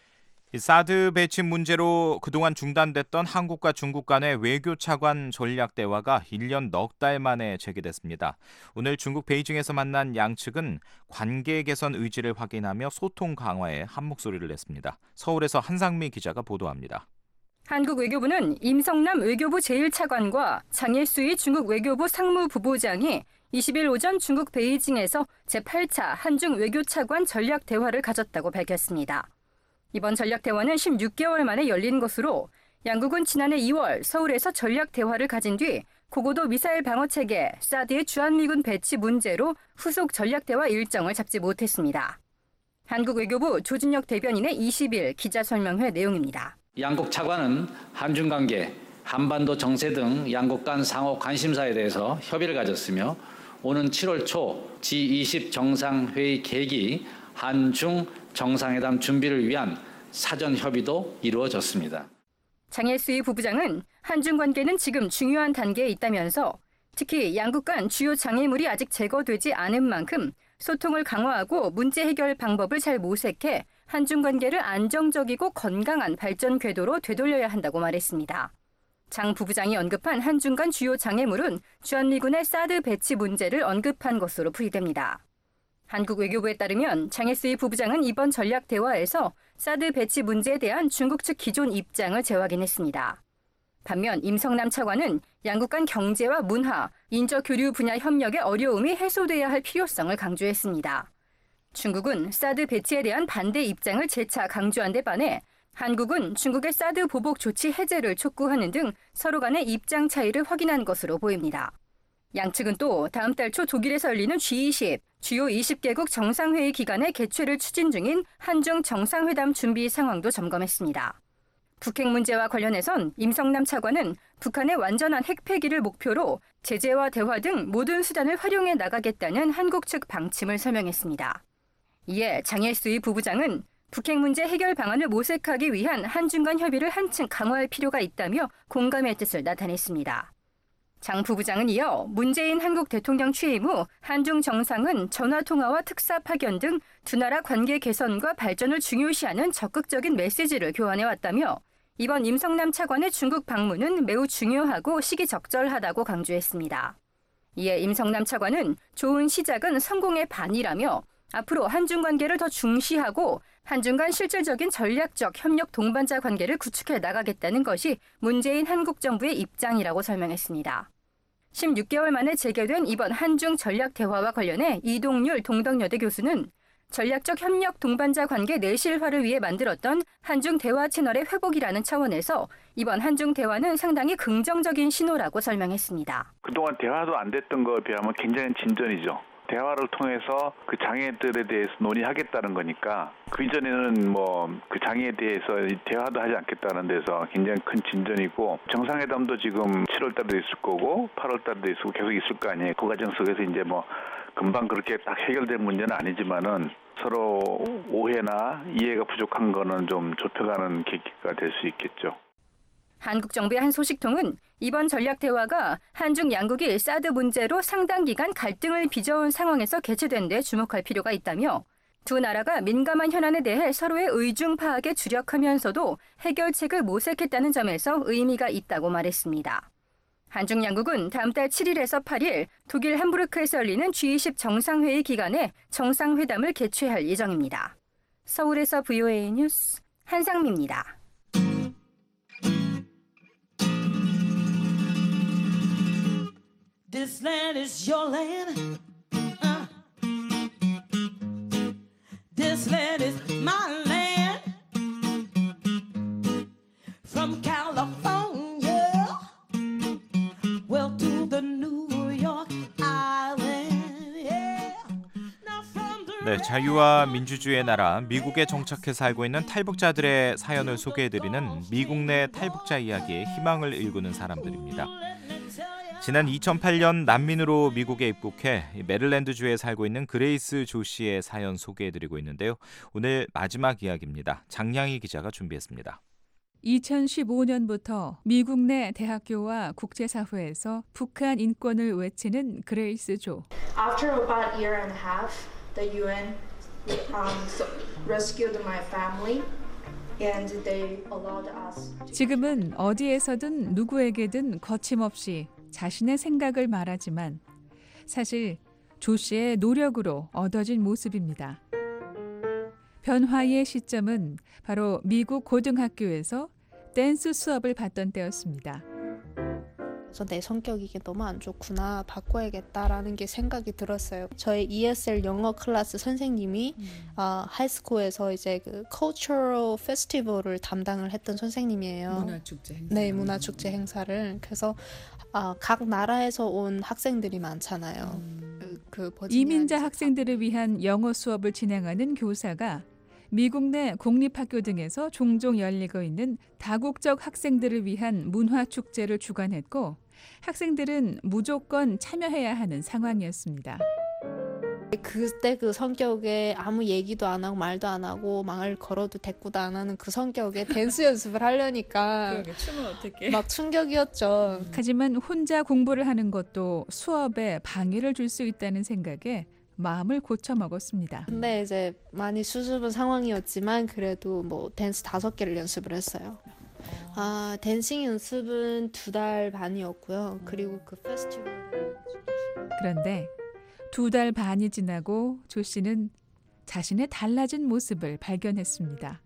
사드 배치 문제로 그동안 중단됐던 한국과 중국 간의 외교 차관 전략 대화가 일 년 넉 달 만에 재개됐습니다. 오늘 중국 베이징에서 만난 양측은 관계 개선 의지를 확인하며 소통 강화에 한 목소리를 냈습니다. 서울에서 한상미 기자가 보도합니다. 한국 외교부는 임성남 외교부 제일 차관과 장일수희 중국 외교부 상무부부장이 이십 일 오전 중국 베이징에서 제팔 차 한중 외교 차관 전략 대화를 가졌다고 밝혔습니다. 이번 전략 대화는 십육 개월 만에 열린 것으로 양국은 지난해 이월 서울에서 전략 대화를 가진 뒤 고고도 미사일 방어 체계 사드의 주한미군 배치 문제로 후속 전략 대화 일정을 잡지 못했습니다. 한국 외교부 조진혁 대변인의 이십 일 기자 설명회 내용입니다. 양국 차관은 한중 관계, 한반도 정세 등 양국 간 상호 관심사에 대해서 협의를 가졌으며 오는 칠월 초 지 이십 정상회의 계기 한중 정상회담 준비를 위한 사전 협의도 이루어졌습니다. 장혜수희 부부장은 한중 관계는 지금 중요한 단계에 있다면서 특히 양국 간 주요 장애물이 아직 제거되지 않은 만큼 소통을 강화하고 문제 해결 방법을 잘 모색해 한중 관계를 안정적이고 건강한 발전 궤도로 되돌려야 한다고 말했습니다. 장 부부장이 언급한 한중 간 주요 장애물은 주한미군의 사드 배치 문제를 언급한 것으로 풀이됩니다. 한국 외교부에 따르면 장혜수희 부부장은 이번 전략 대화에서 사드 배치 문제에 대한 중국 측 기존 입장을 재확인했습니다. 반면 임성남 차관은 양국 간 경제와 문화, 인적 교류 분야 협력의 어려움이 해소돼야 할 필요성을 강조했습니다. 중국은 사드 배치에 대한 반대 입장을 재차 강조한 데 반해 한국은 중국의 사드 보복 조치 해제를 촉구하는 등 서로 간의 입장 차이를 확인한 것으로 보입니다. 양측은 또 다음 달 초 독일에서 열리는 지 이십, 주요 이십 개국 정상회의 기간에 개최를 추진 중인 한중 정상회담 준비 상황도 점검했습니다. 북핵 문제와 관련해선 임성남 차관은 북한의 완전한 핵 폐기를 목표로 제재와 대화 등 모든 수단을 활용해 나가겠다는 한국 측 방침을 설명했습니다. 이에 장혜수희 부부장은 북핵 문제 해결 방안을 모색하기 위한 한중 간 협의를 한층 강화할 필요가 있다며 공감의 뜻을 나타냈습니다. 장 부부장은 이어 문재인 한국 대통령 취임 후 한중 정상은 전화통화와 특사 파견 등 두 나라 관계 개선과 발전을 중요시하는 적극적인 메시지를 교환해왔다며 이번 임성남 차관의 중국 방문은 매우 중요하고 시기적절하다고 강조했습니다. 이에 임성남 차관은 좋은 시작은 성공의 반이라며 앞으로 한중 관계를 더 중시하고 한중 간 실질적인 전략적 협력 동반자 관계를 구축해 나가겠다는 것이 문재인 한국 정부의 입장이라고 설명했습니다. 십육 개월 만에 재개된 이번 한중 전략 대화와 관련해 이동률 동덕여대 교수는 전략적 협력 동반자 관계 내실화를 위해 만들었던 한중 대화 채널의 회복이라는 차원에서 이번 한중 대화는 상당히 긍정적인 신호라고 설명했습니다. 그동안 대화도 안 됐던 거에 비하면 굉장히 진전이죠. 대화를 통해서 그 장애들에 대해서 논의하겠다는 거니까 그 이전에는 뭐 그 장애에 대해서 대화도 하지 않겠다는 데서 굉장히 큰 진전이고 정상회담도 지금 칠월 달도 있을 거고 팔월 달도 있고 계속 있을 거 아니에요. 그 과정 속에서 이제 뭐 금방 그렇게 딱 해결된 문제는 아니지만은 서로 오해나 이해가 부족한 거는 좀 좁혀가는 계기가 될 수 있겠죠. 한국 정부의 한 소식통은 이번 전략 대화가 한중 양국이 사드 문제로 상당 기간 갈등을 빚어온 상황에서 개최된 데 주목할 필요가 있다며 두 나라가 민감한 현안에 대해 서로의 의중 파악에 주력하면서도 해결책을 모색했다는 점에서 의미가 있다고 말했습니다. 한중 양국은 다음 달 칠일에서 팔일 독일 함부르크에서 열리는 지 이십 정상회의 기간에 정상회담을 개최할 예정입니다. 서울에서 브이오에이 뉴스 한상미입니다. This land is your land. Uh. This land is my land. From California, well to the New York Island. Yeah. 네, 자유와 민주주의의 나라 미국에 정착해 살고 있는 탈북자들의 사연을 소개해드리는 미국 내 탈북자 이야기에 희망을 일구는 사람들입니다. 지난 이천팔 년 난민으로 미국에 입국해 메릴랜드주에 살고 있는 그레이스 조 씨의 사연 소개해드리고 있는데요. 오늘 마지막 이야기입니다. 장량희 기자가 준비했습니다. 이천십오 년부터 미국 내 대학교와 국제사회에서 북한 인권을 외치는 그레이스 조. After about a year and a half, the U N um, rescued my family. And they allowed us. 지금은 어디에서든 누구에게든 거침없이 자신의 생각을 말하지만 사실 조 씨의 노력으로 얻어진 모습입니다. 변화의 시점은 바로 미국 고등학교에서 댄스 수업을 받던 때였습니다. 그래서 내 성격이 이게 너무 안 좋구나, 바꿔야겠다라는 게 생각이 들었어요. 저의 이에스엘 영어 클래스 선생님이 음. 어, 하이스쿨에서 이제 그 cultural festival을 담당을 했던 선생님이에요. 문화축제 행사. 네, 문화축제 행사를. 그래서 어, 각 나라에서 온 학생들이 많잖아요. 음. 그, 그 이민자 학생들을 위한 영어 수업을 진행하는 교사가 미국 내 공립학교 등에서 종종 열리고 있는 다국적 학생들을 위한 문화축제를 주관했고 학생들은 무조건 참여해야 하는 상황이었습니다. 그때 그 성격에 아무 얘기도 안 하고 말도 안 하고 말을 걸어도 대꾸도 안 하는 그 성격에 댄스 연습을 하려니까 그러게, 춤을 어떻게 막 충격이었죠. 음. 하지만 혼자 공부를 하는 것도 수업에 방해를 줄 수 있다는 생각에 마음을 고쳐 먹었습니다. 근데 이제 많이 수줍은 상황이었지만 그래도 뭐 댄스 다섯 개를 연습을 했어요. 아, 댄싱 연습은 두 달 반이었고요. 그리고 그 페스티벌. 그런데 두 달 반이 지나고 조 씨는 자신의 달라진 모습을 발견했습니다.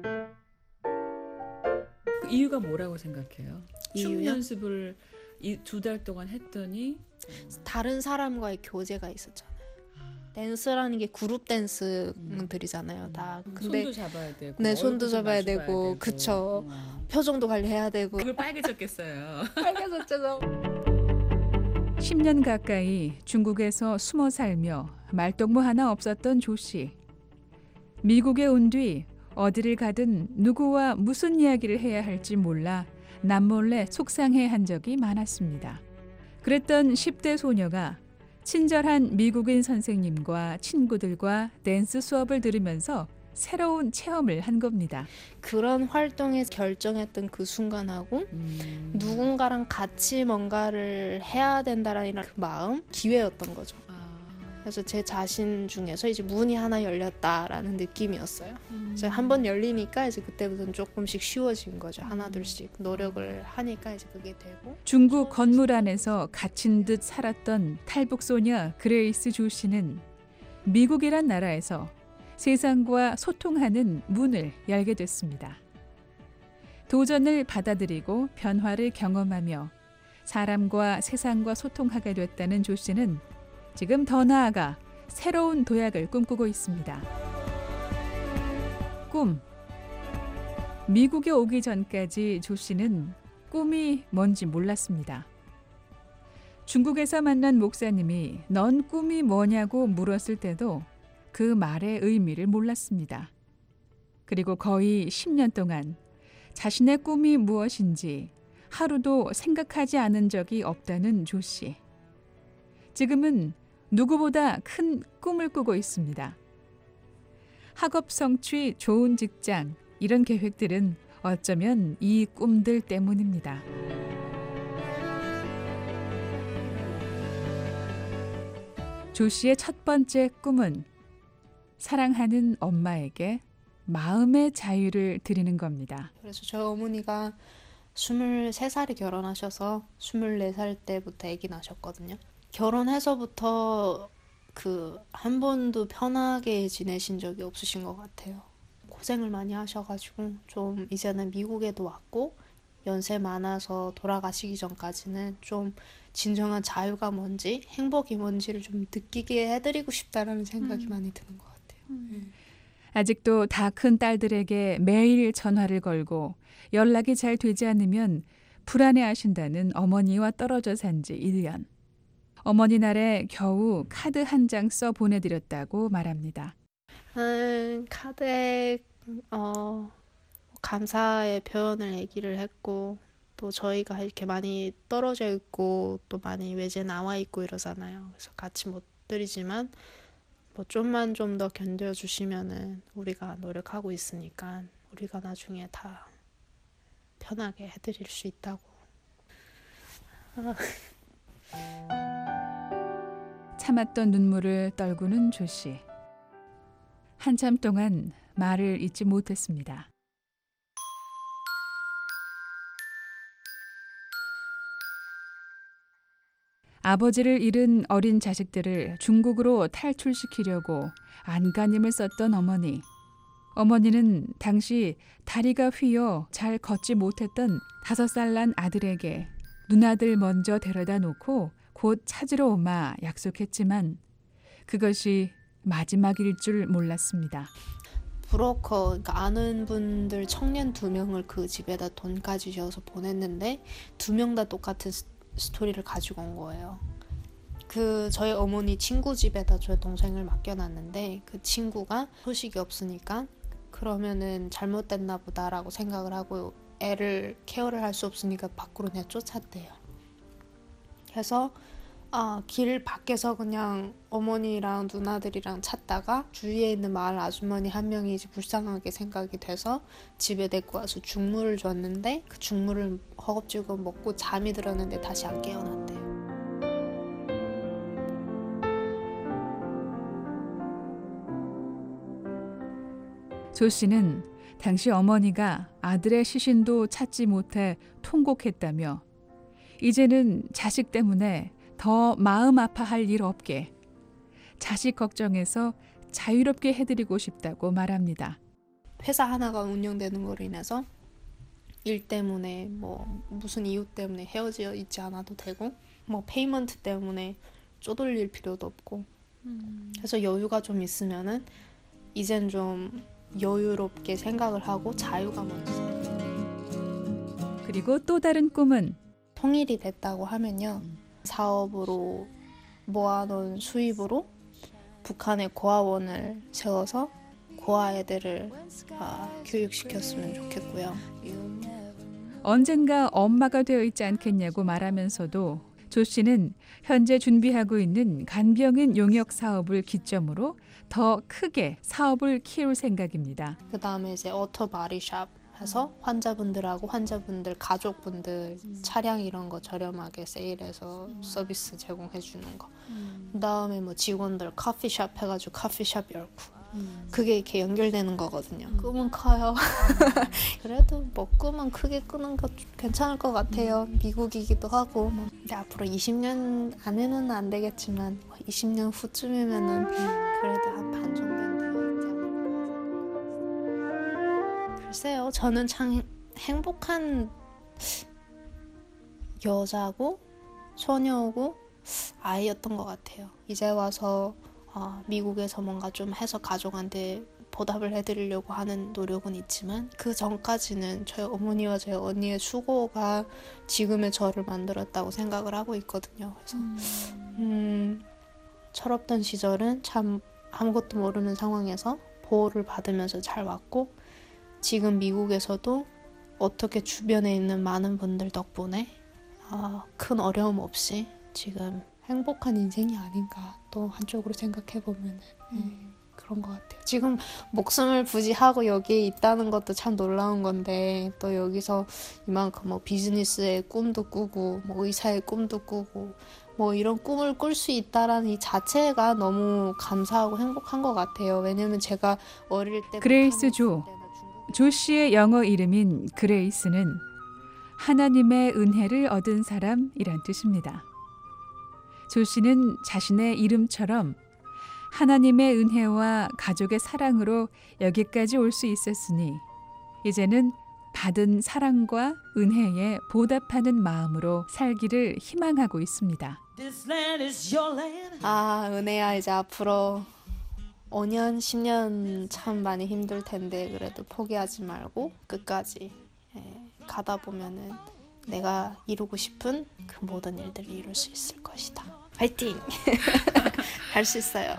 그 이유가 뭐라고 생각해요? 춤 이유요? 연습을 이 두 달 동안 했더니 다른 사람과의 교제가 있었잖아요. 댄스라는 게 그룹 댄스들이잖아요. 음. 다. 근데 손도 잡아야 되고, 네, 손도 잡아야 되고, 되고, 그쵸. 음. 표정도 관리해야 되고. 얼굴 빨개졌겠어요. 빨개졌죠. 십 년 가까이 중국에서 숨어 살며 말동무 하나 없었던 조 씨. 미국에 온 뒤 어디를 가든 누구와 무슨 이야기를 해야 할지 몰라 남몰래 속상해한 적이 많았습니다. 그랬던 십 대 소녀가 친절한 미국인 선생님과 친구들과 댄스 수업을 들으면서 새로운 체험을 한 겁니다. 그런 활동에 결정했던 그 순간하고 음. 누군가랑 같이 뭔가를 해야 된다라는 그 마음, 기회였던 거죠. 아. 그래서 제 자신 중에서 이제 문이 하나 열렸다라는 느낌이었어요. 음. 그래서 한번 열리니까 이제 그때부터는 조금씩 쉬워진 거죠. 하나둘씩 노력을 하니까 이제 그게 되고. 중국 건물 안에서 갇힌 듯 살았던 탈북 소녀 그레이스 조 씨는 미국이란 나라에서 세상과 소통하는 문을 열게 됐습니다. 도전을 받아들이고 변화를 경험하며 사람과 세상과 소통하게 됐다는 조 씨는 지금 더 나아가 새로운 도약을 꿈꾸고 있습니다. 꿈. 미국에 오기 전까지 조 씨는 꿈이 뭔지 몰랐습니다. 중국에서 만난 목사님이 넌 꿈이 뭐냐고 물었을 때도 그 말의 의미를 몰랐습니다. 그리고 거의 십 년 동안 자신의 꿈이 무엇인지 하루도 생각하지 않은 적이 없다는 조 씨. 지금은 누구보다 큰 꿈을 꾸고 있습니다. 학업 성취, 좋은 직장, 이런 계획들은 어쩌면 이 꿈들 때문입니다. 조 씨의 첫 번째 꿈은 사랑하는 엄마에게 마음의 자유를 드리는 겁니다. 그래서 저희 어머니가 스물세 살에 결혼하셔서 스물네 살 때부터 아기 낳으셨거든요. 결혼해서부터 그 한 번도 편하게 지내신 적이 없으신 것 같아요. 고생을 많이 하셔가지고 좀 이제는 미국에도 왔고 연세 많아서 돌아가시기 전까지는 좀 진정한 자유가 뭔지 행복이 뭔지를 좀 느끼게 해드리고 싶다라는 생각이 음. 많이 드는 것 같아요. 음. 아직도 다 큰 딸들에게 매일 전화를 걸고 연락이 잘 되지 않으면 불안해하신다는 어머니와 떨어져 산 지 일 년. 어머니 날에 겨우 카드 한 장 써 보내드렸다고 말합니다. 음, 카드에 어, 감사의 표현을 얘기를 했고 또 저희가 이렇게 많이 떨어져 있고 또 많이 외제 나와 있고 이러잖아요. 그래서 같이 못 드리지만 뭐 좀만 좀 더 견뎌주시면은 우리가 노력하고 있으니까 우리가 나중에 다 편하게 해드릴 수 있다고. 아. 참았던 눈물을 떨구는 조 씨. 한참 동안 말을 잇지 못했습니다. 아버지를 잃은 어린 자식들을 중국으로 탈출시키려고 안간힘을 썼던 어머니. 어머니는 당시 다리가 휘어 잘 걷지 못했던 다섯 살 난 아들에게 누나들 먼저 데려다 놓고 곧 찾으러 오마 약속했지만 그것이 마지막일 줄 몰랐습니다. 브로커, 그러니까 아는 분들 청년 두 명을 그 집에다 돈까지 지어서 보냈는데 두 명 다 똑같은 스토리를 가지고 온 거예요. 그 저희 어머니 친구 집에다 저희 동생을 맡겨놨는데 그 친구가 소식이 없으니까 그러면은 잘못됐나 보다라고 생각을 하고 애를 케어를 할 수 없으니까 밖으로 그냥 쫓았대요. 그래서 아, 길 밖에서 그냥 어머니랑 누나들이랑 찾다가 주위에 있는 마을 아주머니 한 명이 이제 불쌍하게 생각이 돼서 집에 데리고 와서 죽물을 줬는데 그 죽물을 허겁지겁 먹고 잠이 들었는데 다시 안 깨어났대요. 조 씨는 당시 어머니가 아들의 시신도 찾지 못해 통곡했다며 이제는 자식 때문에 더 마음 아파할 일 없게 자식 걱정해서 자유롭게 해드리고 싶다고 말합니다. 회사 하나가 운영되는 거로 인해서 일 때문에 뭐 무슨 이유 때문에 헤어져 있지 않아도 되고 뭐 페이먼트 때문에 쪼들릴 필요도 없고 음. 그래서 여유가 좀 있으면은 이젠 좀 여유롭게 생각을 하고 자유가 뭔지. 그리고 또 다른 꿈은 통일이 됐다고 하면요. 사업으로 모아놓은 수입으로 북한의 고아원을 세워서 고아 애들을 아, 교육시켰으면 좋겠고요. 언젠가 엄마가 되어 있지 않겠냐고 말하면서도 조 씨는 현재 준비하고 있는 간병인 용역 사업을 기점으로 더 크게 사업을 키울 생각입니다. 그 다음에 이제 오토 바디샵 해서 환자분들하고 환자분들 가족분들 음. 차량 이런 거 저렴하게 세일해서 음. 서비스 제공해 주는 거. 음. 그 다음에 뭐 직원들 커피숍 해가지고 커피숍 열고. 음. 그게 이렇게 연결되는 거거든요. 음. 꿈은 커요. 그래도 뭐 꿈은 크게 꾸는 거 괜찮을 것 같아요. 음. 미국이기도 하고. 뭐. 근데 앞으로 이십 년 안에는 안 되겠지만 이십 년 후쯤이면은 그래도 한 반 정도는 되어 있지 않을까. 글쎄요. 저는 참 행복한 여자고 소녀고 아이였던 것 같아요. 이제 와서 어, 미국에서 뭔가 좀 해서 가족한테 보답을 해드리려고 하는 노력은 있지만 그 전까지는 저희 어머니와 저희 언니의 수고가 지금의 저를 만들었다고 생각을 하고 있거든요. 그래서 음, 철없던 시절은 참 아무것도 모르는 상황에서 보호를 받으면서 잘 왔고 지금 미국에서도 어떻게 주변에 있는 많은 분들 덕분에 어, 큰 어려움 없이 지금 행복한 인생이 아닌가 또 한쪽으로 생각해보면 음. 그런 것 같아요. 지금 목숨을 부지하고 여기에 있다는 것도 참 놀라운 건데 또 여기서 이만큼 뭐 비즈니스의 꿈도 꾸고 뭐 의사의 꿈도 꾸고 뭐 이런 꿈을 꿀 수 있다라는 이 자체가 너무 감사하고 행복한 것 같아요. 왜냐면 제가 어릴 때 그레이스 조. 조 씨의 영어 이름인 그레이스는 하나님의 은혜를 얻은 사람이란 뜻입니다. 조 씨는 자신의 이름처럼 하나님의 은혜와 가족의 사랑으로 여기까지 올 수 있었으니 이제는 받은 사랑과 은혜에 보답하는 마음으로 살기를 희망하고 있습니다. 아, 은혜야 이제 앞으로 오 년, 십 년 참 많이 힘들 텐데 그래도 포기하지 말고 끝까지 예, 가다 보면은 내가 이루고 싶은 그 모든 일들을 이룰 수 있을 것이다. 화이팅! 할 수 있어요.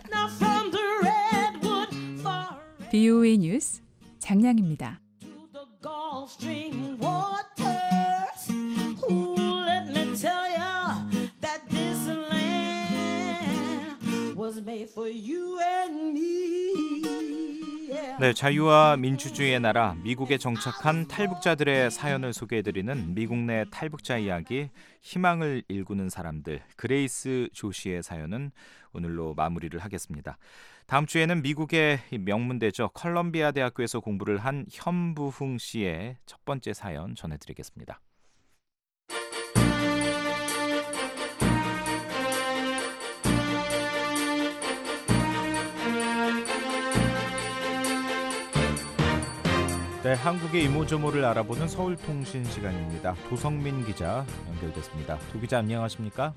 비오에이 뉴스 장량입니다. 네, 자유와 민주주의의 나라 미국에 정착한 탈북자들의 사연을 소개해드리는 미국 내 탈북자 이야기 희망을 일구는 사람들 그레이스 조 씨의 사연은 오늘로 마무리를 하겠습니다. 다음 주에는 미국의 명문대죠. 컬럼비아 대학교에서 공부를 한 현부흥 씨의 첫 번째 사연 전해드리겠습니다. 네, 한국의 이모저모를 알아보는 서울통신 시간입니다. 도성민 기자 연결됐습니다. 도 기자 안녕하십니까?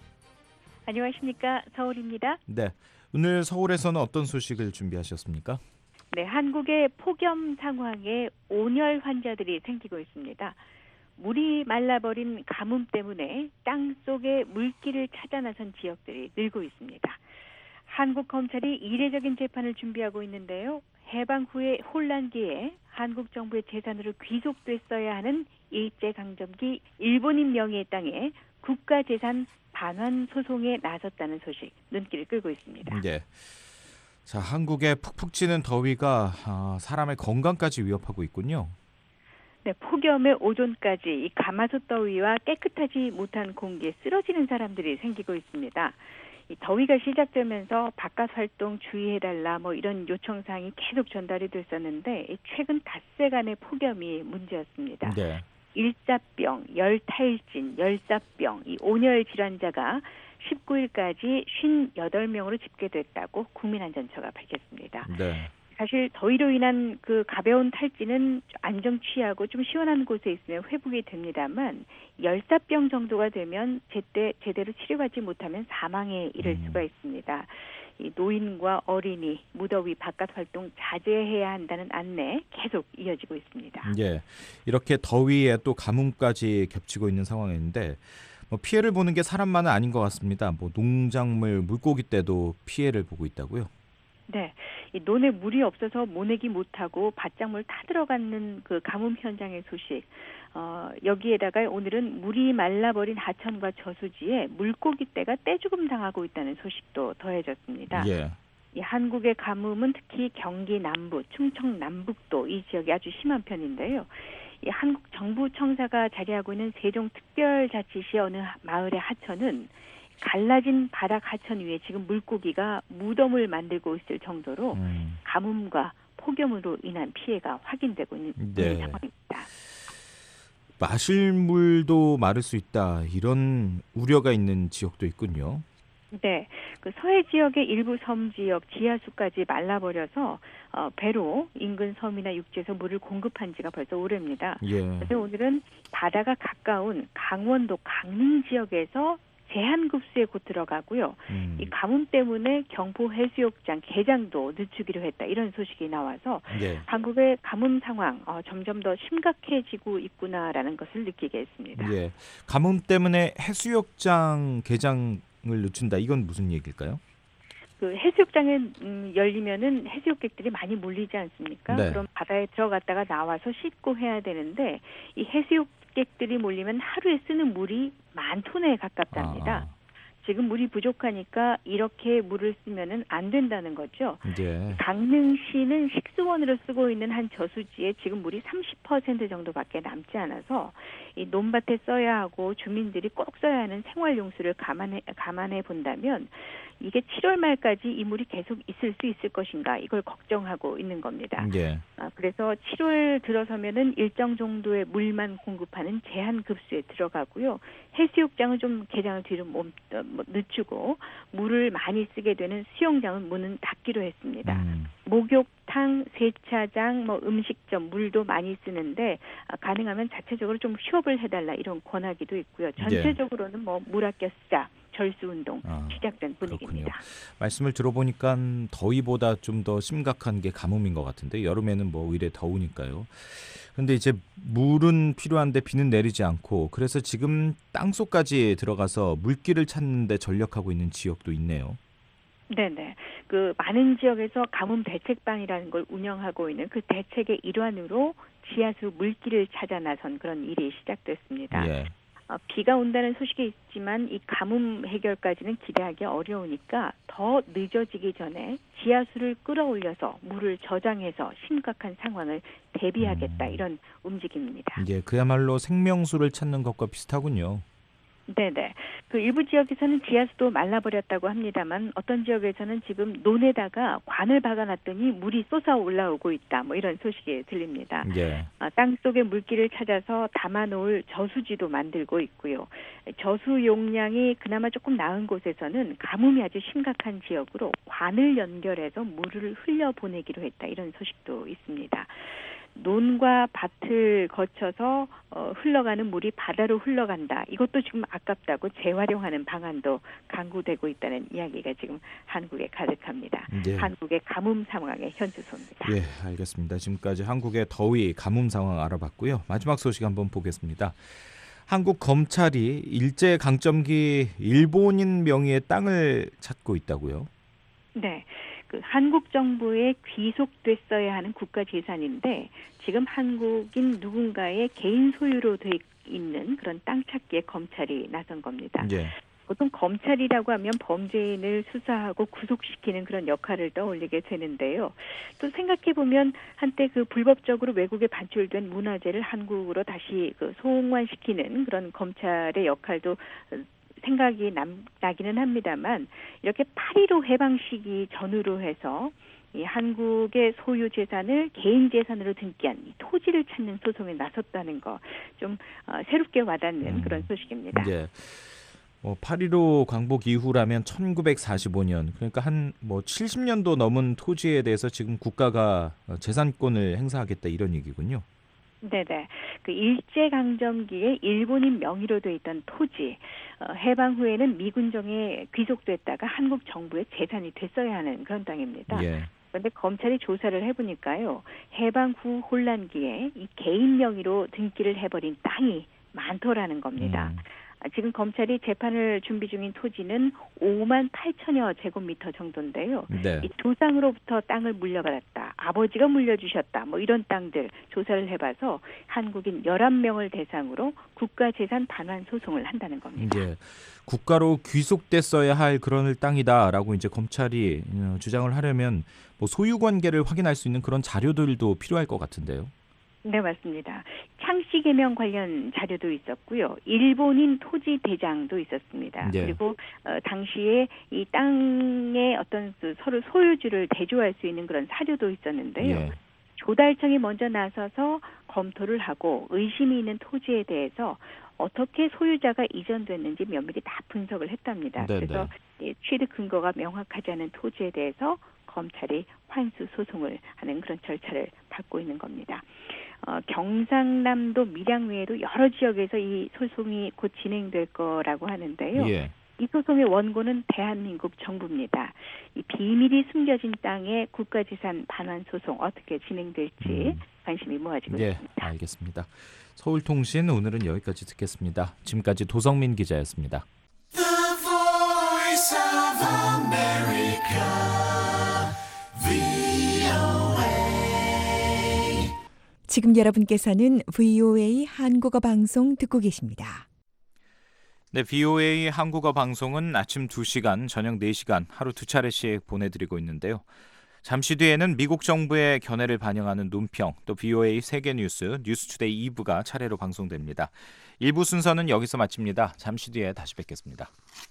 안녕하십니까? 서울입니다. 네, 오늘 서울에서는 어떤 소식을 준비하셨습니까? 네, 한국의 폭염 상황에 온열 환자들이 생기고 있습니다. 물이 말라버린 가뭄 때문에 땅 속에 물기를 찾아 나선 지역들이 늘고 있습니다. 한국 검찰이 이례적인 재판을 준비하고 있는데요. 해방 후의 혼란기에 한국 정부의 재산으로 귀속됐어야 하는 일제강점기 일본인 명의의 땅에 국가재산 반환 소송에 나섰다는 소식 눈길을 끌고 있습니다. 네. 자, 한국의 푹푹 찌는 더위가 아, 사람의 건강까지 위협하고 있군요. 네, 폭염의 오존까지 이 가마솥 더위와 깨끗하지 못한 공기에 쓰러지는 사람들이 생기고 있습니다. 이 더위가 시작되면서 바깥 활동 주의해달라 뭐 이런 요청사항이 계속 전달이 됐었는데 최근 닷새간의 폭염이 문제였습니다. 네. 일자병, 열탈진, 열사병, 이 온열 질환자가 십구 일까지 오십팔 명으로 집계됐다고 국민안전처가 밝혔습니다. 네. 사실 더위로 인한 그 가벼운 탈진은 안정 취하고 좀 시원한 곳에 있으면 회복이 됩니다만 열사병 정도가 되면 제때 제대로 치료하지 못하면 사망에 이를 수가 있습니다. 이 노인과 어린이, 무더위 바깥 활동 자제해야 한다는 안내 계속 이어지고 있습니다. 예, 이렇게 더위에 또 가뭄까지 겹치고 있는 상황인데 뭐 피해를 보는 게 사람만은 아닌 것 같습니다. 뭐 농작물, 물고기 떼도 피해를 보고 있다고요? 네, 이 논에 물이 없어서 모내기 못하고 밭작물 타들어가는 그 가뭄 현장의 소식. 어, 여기에다가 오늘은 물이 말라버린 하천과 저수지에 물고기 떼가 떼죽음 당하고 있다는 소식도 더해졌습니다. 예. 이 한국의 가뭄은 특히 경기 남부, 충청 남북도 이 지역이 아주 심한 편인데요. 이 한국 정부 청사가 자리하고 있는 세종특별자치시 어느 마을의 하천은 갈라진 바닥 하천 위에 지금 물고기가 무덤을 만들고 있을 정도로 음. 가뭄과 폭염으로 인한 피해가 확인되고 있는 네. 상황입니다. 마실 물도 마를 수 있다 이런 우려가 있는 지역도 있군요. 네, 그 서해 지역의 일부 섬 지역 지하수까지 말라버려서 어, 배로 인근 섬이나 육지에서 물을 공급한 지가 벌써 오래입니다. 예. 그래서 오늘은 바다가 가까운 강원도 강릉 지역에서 제한급수에 곧 들어가고요. 음. 이 가뭄 때문에 경포 해수욕장 개장도 늦추기로 했다. 이런 소식이 나와서 예. 한국의 가뭄 상황 어, 점점 더 심각해지고 있구나라는 것을 느끼게 했습니다. 예. 가뭄 때문에 해수욕장 개장을 늦춘다. 이건 무슨 얘기일까요? 그 해수욕장에 음, 열리면은 해수욕객들이 많이 몰리지 않습니까? 네. 그럼 바다에 들어갔다가 나와서 씻고 해야 되는데 이 해수욕객들이 몰리면 하루에 쓰는 물이 만 톤에 가깝답니다. 아. 지금 물이 부족하니까 이렇게 물을 쓰면은 안 된다는 거죠. 예. 강릉시는 식수원으로 쓰고 있는 한 저수지에 지금 물이 삼십 퍼센트 정도밖에 남지 않아서 이 논밭에 써야 하고 주민들이 꼭 써야 하는 생활용수를 감안해 감안해 본다면 이게 칠월 말까지 이 물이 계속 있을 수 있을 것인가 이걸 걱정하고 있는 겁니다. 예. 아, 그래서 칠월 들어서면은 일정 정도의 물만 공급하는 제한 급수에 들어가고요. 해수욕장은 좀 개장을 뒤로 몸, 어, 뭐 늦추고 물을 많이 쓰게 되는 수영장은 문은 닫기로 했습니다. 음. 목욕탕, 세차장, 뭐 음식점, 물도 많이 쓰는데 아, 가능하면 자체적으로 좀 휴업을 해달라 이런 권하기도 있고요. 전체적으로는 뭐 물 아껴 쓰자. 절수운동 아, 시작된 분위기입니다. 그렇군요. 말씀을 들어보니까 더위보다 좀 더 심각한 게 가뭄인 것 같은데 여름에는 뭐 오히려 더우니까요. 그런데 이제 물은 필요한데 비는 내리지 않고 그래서 지금 땅속까지 들어가서 물길을 찾는 데 전력하고 있는 지역도 있네요. 네네. 그 많은 지역에서 가뭄 대책반이라는 걸 운영하고 있는 그 대책의 일환으로 지하수 물길을 찾아 나선 그런 일이 시작됐습니다. 예. 어, 비가 온다는 소식이 있지만 이 가뭄 해결까지는 기대하기 어려우니까 더 늦어지기 전에 지하수를 끌어올려서 물을 저장해서 심각한 상황을 대비하겠다 음. 이런 움직임입니다. 이제 그야말로 생명수를 찾는 것과 비슷하군요. 네네. 그 일부 지역에서는 지하수도 말라버렸다고 합니다만 어떤 지역에서는 지금 논에다가 관을 박아놨더니 물이 쏟아 올라오고 있다. 뭐 이런 소식이 들립니다. 예. 아, 땅속의 물길을 찾아서 담아놓을 저수지도 만들고 있고요. 저수 용량이 그나마 조금 나은 곳에서는 가뭄이 아주 심각한 지역으로 관을 연결해서 물을 흘려보내기로 했다. 이런 소식도 있습니다. 논과 밭을 거쳐서 어, 흘러가는 물이 바다로 흘러간다. 이것도 지금 아깝다고 재활용하는 방안도 강구되고 있다는 이야기가 지금 한국에 가득합니다. 예. 한국의 가뭄 상황의 현주소입니다. 예, 알겠습니다. 지금까지 한국의 더위 가뭄 상황 알아봤고요. 마지막 소식 한번 보겠습니다. 한국 검찰이 일제 강점기 일본인 명의의 땅을 찾고 있다고요? 네. 그 한국 정부에 귀속됐어야 하는 국가 재산인데 지금 한국인 누군가의 개인 소유로 돼 있는 그런 땅 찾기에 검찰이 나선 겁니다. 예. 보통 검찰이라고 하면 범죄인을 수사하고 구속시키는 그런 역할을 떠올리게 되는데요. 또 생각해보면 한때 그 불법적으로 외국에 반출된 문화재를 한국으로 다시 그 송환시키는 그런 검찰의 역할도 생각이 남, 나기는 합니다만 이렇게 팔일오 해방 시기 전후로 해서 이 한국의 소유 재산을 개인 재산으로 등기한 이 토지를 찾는 소송에 나섰다는 거 좀 어, 새롭게 와닿는 음. 그런 소식입니다. 예. 뭐 팔일오 광복 이후라면 천구백사십오 년 그러니까 한 뭐 칠십 년도 넘은 토지에 대해서 지금 국가가 재산권을 행사하겠다 이런 얘기군요. 네네. 그 일제강점기에 일본인 명의로 돼 있던 토지, 어, 해방 후에는 미군정에 귀속됐다가 한국 정부의 재산이 됐어야 하는 그런 땅입니다. 예. 그런데 검찰이 조사를 해보니까요, 해방 후 혼란기에 이 개인 명의로 등기를 해버린 땅이 많더라는 겁니다. 음. 지금 검찰이 재판을 준비 중인 토지는 오만 팔천여 제곱미터 정도인데요. 네. 이 조상으로부터 땅을 물려받았다. 아버지가 물려주셨다. 뭐 이런 땅들 조사를 해봐서 한국인 열한 명을 대상으로 국가재산 반환 소송을 한다는 겁니다. 이제 국가로 귀속됐어야 할 그런 땅이다라고 이제 검찰이 주장을 하려면 뭐 소유 관계를 확인할 수 있는 그런 자료들도 필요할 것 같은데요. 네, 맞습니다. 창씨 개명 관련 자료도 있었고요. 일본인 토지 대장도 있었습니다. 네. 그리고 어, 당시에 이 땅의 어떤 그 서로 소유주를 대조할 수 있는 그런 사료도 있었는데요. 예. 조달청이 먼저 나서서 검토를 하고 의심이 있는 토지에 대해서 어떻게 소유자가 이전됐는지 면밀히 다 분석을 했답니다. 네, 그래서 네. 취득 근거가 명확하지 않은 토지에 대해서 검찰이 환수 소송을 하는 그런 절차를 밟고 있는 겁니다. 어, 경상남도 밀양 외에도 여러 지역에서 이 소송이 곧 진행될 거라고 하는데요. 예. 이 소송의 원고는 대한민국 정부입니다. 이 비밀이 숨겨진 땅의 국가재산 반환 소송 어떻게 진행될지 음. 관심이 모아지고 예, 있습니다. 알겠습니다. 서울통신 오늘은 여기까지 듣겠습니다. 지금까지 도성민 기자였습니다. The Voice of America, 브이오에이. 지금 여러분께서는 브이오에이 한국어 방송 듣고 계십니다. 네, 브이오에이 한국어 방송은 아침 두 시간, 저녁 네 시간 하루 두 차례씩 보내드리고 있는데요. 잠시 뒤에는 미국 정부의 견해를 반영하는 논평, 또 브이오에이 세계뉴스, 뉴스투데이 이 부가 차례로 방송됩니다. 일 부 순서는 여기서 마칩니다. 잠시 뒤에 다시 뵙겠습니다.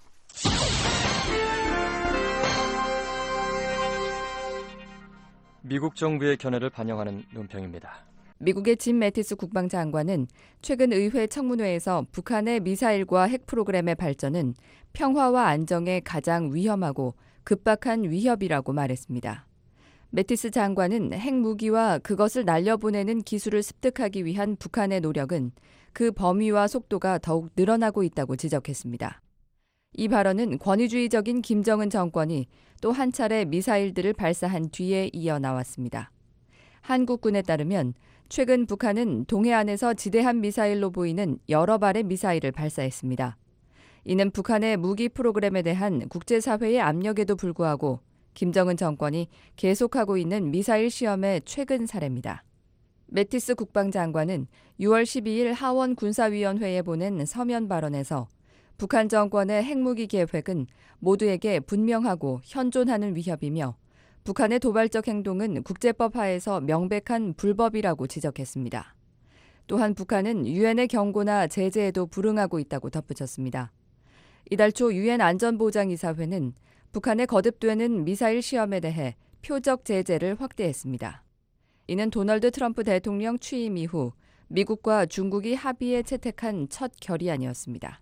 미국 정부의 견해를 반영하는 논평입니다. 미국의 짐 매티스 국방장관은 최근 의회 청문회에서 북한의 미사일과 핵 프로그램의 발전은 평화와 안정에 가장 위험하고 급박한 위협이라고 말했습니다. 매티스 장관은 핵무기와 그것을 날려보내는 기술을 습득하기 위한 북한의 노력은 그 범위와 속도가 더욱 늘어나고 있다고 지적했습니다. 이 발언은 권위주의적인 김정은 정권이 또 한 차례 미사일들을 발사한 뒤에 이어 나왔습니다. 한국군에 따르면 최근 북한은 동해안에서 지대한 미사일로 보이는 여러 발의 미사일을 발사했습니다. 이는 북한의 무기 프로그램에 대한 국제사회의 압력에도 불구하고 김정은 정권이 계속하고 있는 미사일 시험의 최근 사례입니다. 매티스 국방장관은 유월 십이일 하원 군사위원회에 보낸 서면 발언에서 북한 정권의 핵무기 계획은 모두에게 분명하고 현존하는 위협이며 북한의 도발적 행동은 국제법 하에서 명백한 불법이라고 지적했습니다. 또한 북한은 유엔의 경고나 제재에도 불응하고 있다고 덧붙였습니다. 이달 초 유엔 안전보장이사회는 북한의 거듭되는 미사일 시험에 대해 표적 제재를 확대했습니다. 이는 도널드 트럼프 대통령 취임 이후 미국과 중국이 합의에 채택한 첫 결의안이었습니다.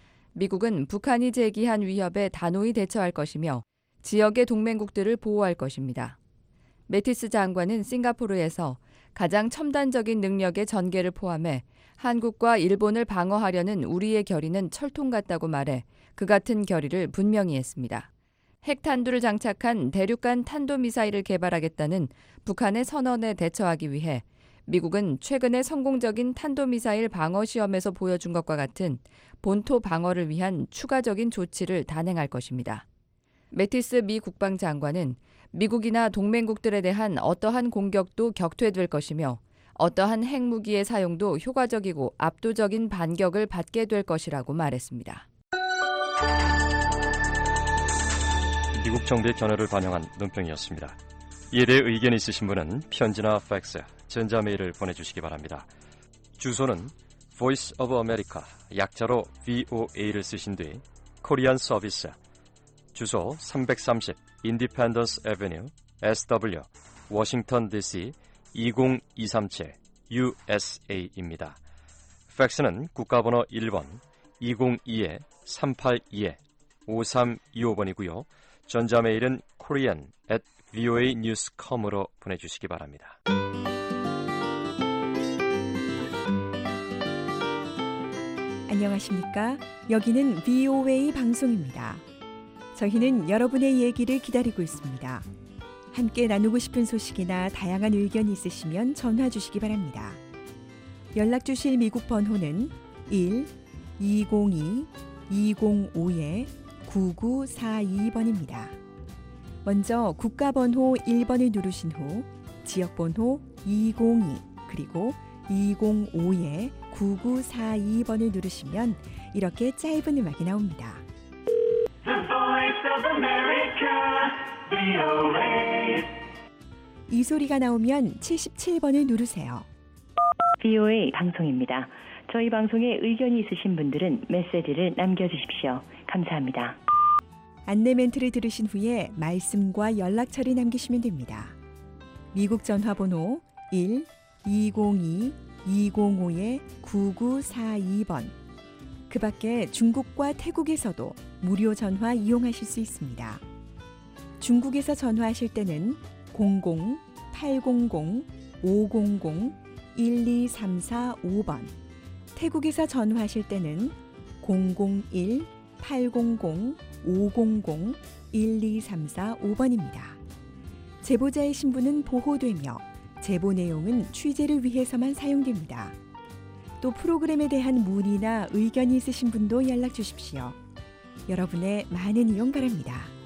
미국은 북한이 제기한 위협에 단호히 대처할 것이며 지역의 동맹국들을 보호할 것입니다. 매티스 장관은 싱가포르에서 가장 첨단적인 능력의 전개를 포함해 한국과 일본을 방어하려는 우리의 결의는 철통 같다고 말해 그 같은 결의를 분명히 했습니다. 핵탄두를 장착한 대륙간 탄도미사일을 개발하겠다는 북한의 선언에 대처하기 위해 미국은 최근에 성공적인 탄도미사일 방어 시험에서 보여준 것과 같은 본토 방어를 위한 추가적인 조치를 단행할 것입니다. 매티스 미 국방장관은 미국이나 동맹국들에 대한 어떠한 공격도 격퇴될 것이며 어떠한 핵무기의 사용도 효과적이고 압도적인 반격을 받게 될 것이라고 말했습니다. 미국 정부의 견해를 반영한 논평이었습니다. 이에 대해 의견이 있으신 분은 편지나 팩스, 전자메일을 보내주시기 바랍니다. 주소는 Voice of America, 약자로 브이오에이를 쓰신 뒤 코리안 서비스, 주소 삼백삼십 Independence Avenue, 에스더블유, 워싱턴 디씨 이공이삼칠 유에스에이입니다. 팩스는 국가번호 일 번 이공이 삼팔이 오삼이오 번이고요. 전자메일은 korean at 브이오에이 뉴스 닷 컴으로 보내주시기 바랍니다. 안녕하십니까? 여기는 브이오에이 방송입니다. 저희는 여러분의 얘기를 기다리고 있습니다. 함께 나누고 싶은 소식이나 다양한 의견이 있으시면 전화 주시기 바랍니다. 연락 주실 미국 번호는 일 이공이 이공오 구구사이 번입니다. 먼저 국가번호 일 번을 누르신 후 지역번호 이공이 그리고 이공오 구구사이 번을 누르시면 이렇게 짧은 음악이 나옵니다. The Voice of America, 브이오에이. 이 소리가 나오면 칠십칠 번을 누르세요. 브이오에이 방송입니다. 저희 방송에 의견이 있으신 분들은 메시지를 남겨주십시오. 감사합니다. 안내 멘트를 들으신 후에 말씀과 연락처를 남기시면 됩니다. 미국 전화번호 일 이공이 이공오 구구사이 번. 그 밖에 중국과 태국에서도 무료 전화 이용하실 수 있습니다. 중국에서 전화하실 때는 공공 팔공공 오공공 일이삼사오 번, 태국에서 전화하실 때는 공공일 팔공공 오공공 일이삼사 오 번입니다. 제보자의 신분은 보호되며 제보 내용은 취재를 위해서만 사용됩니다. 또 프로그램에 대한 문의나 의견이 있으신 분도 연락 주십시오. 여러분의 많은 이용 바랍니다.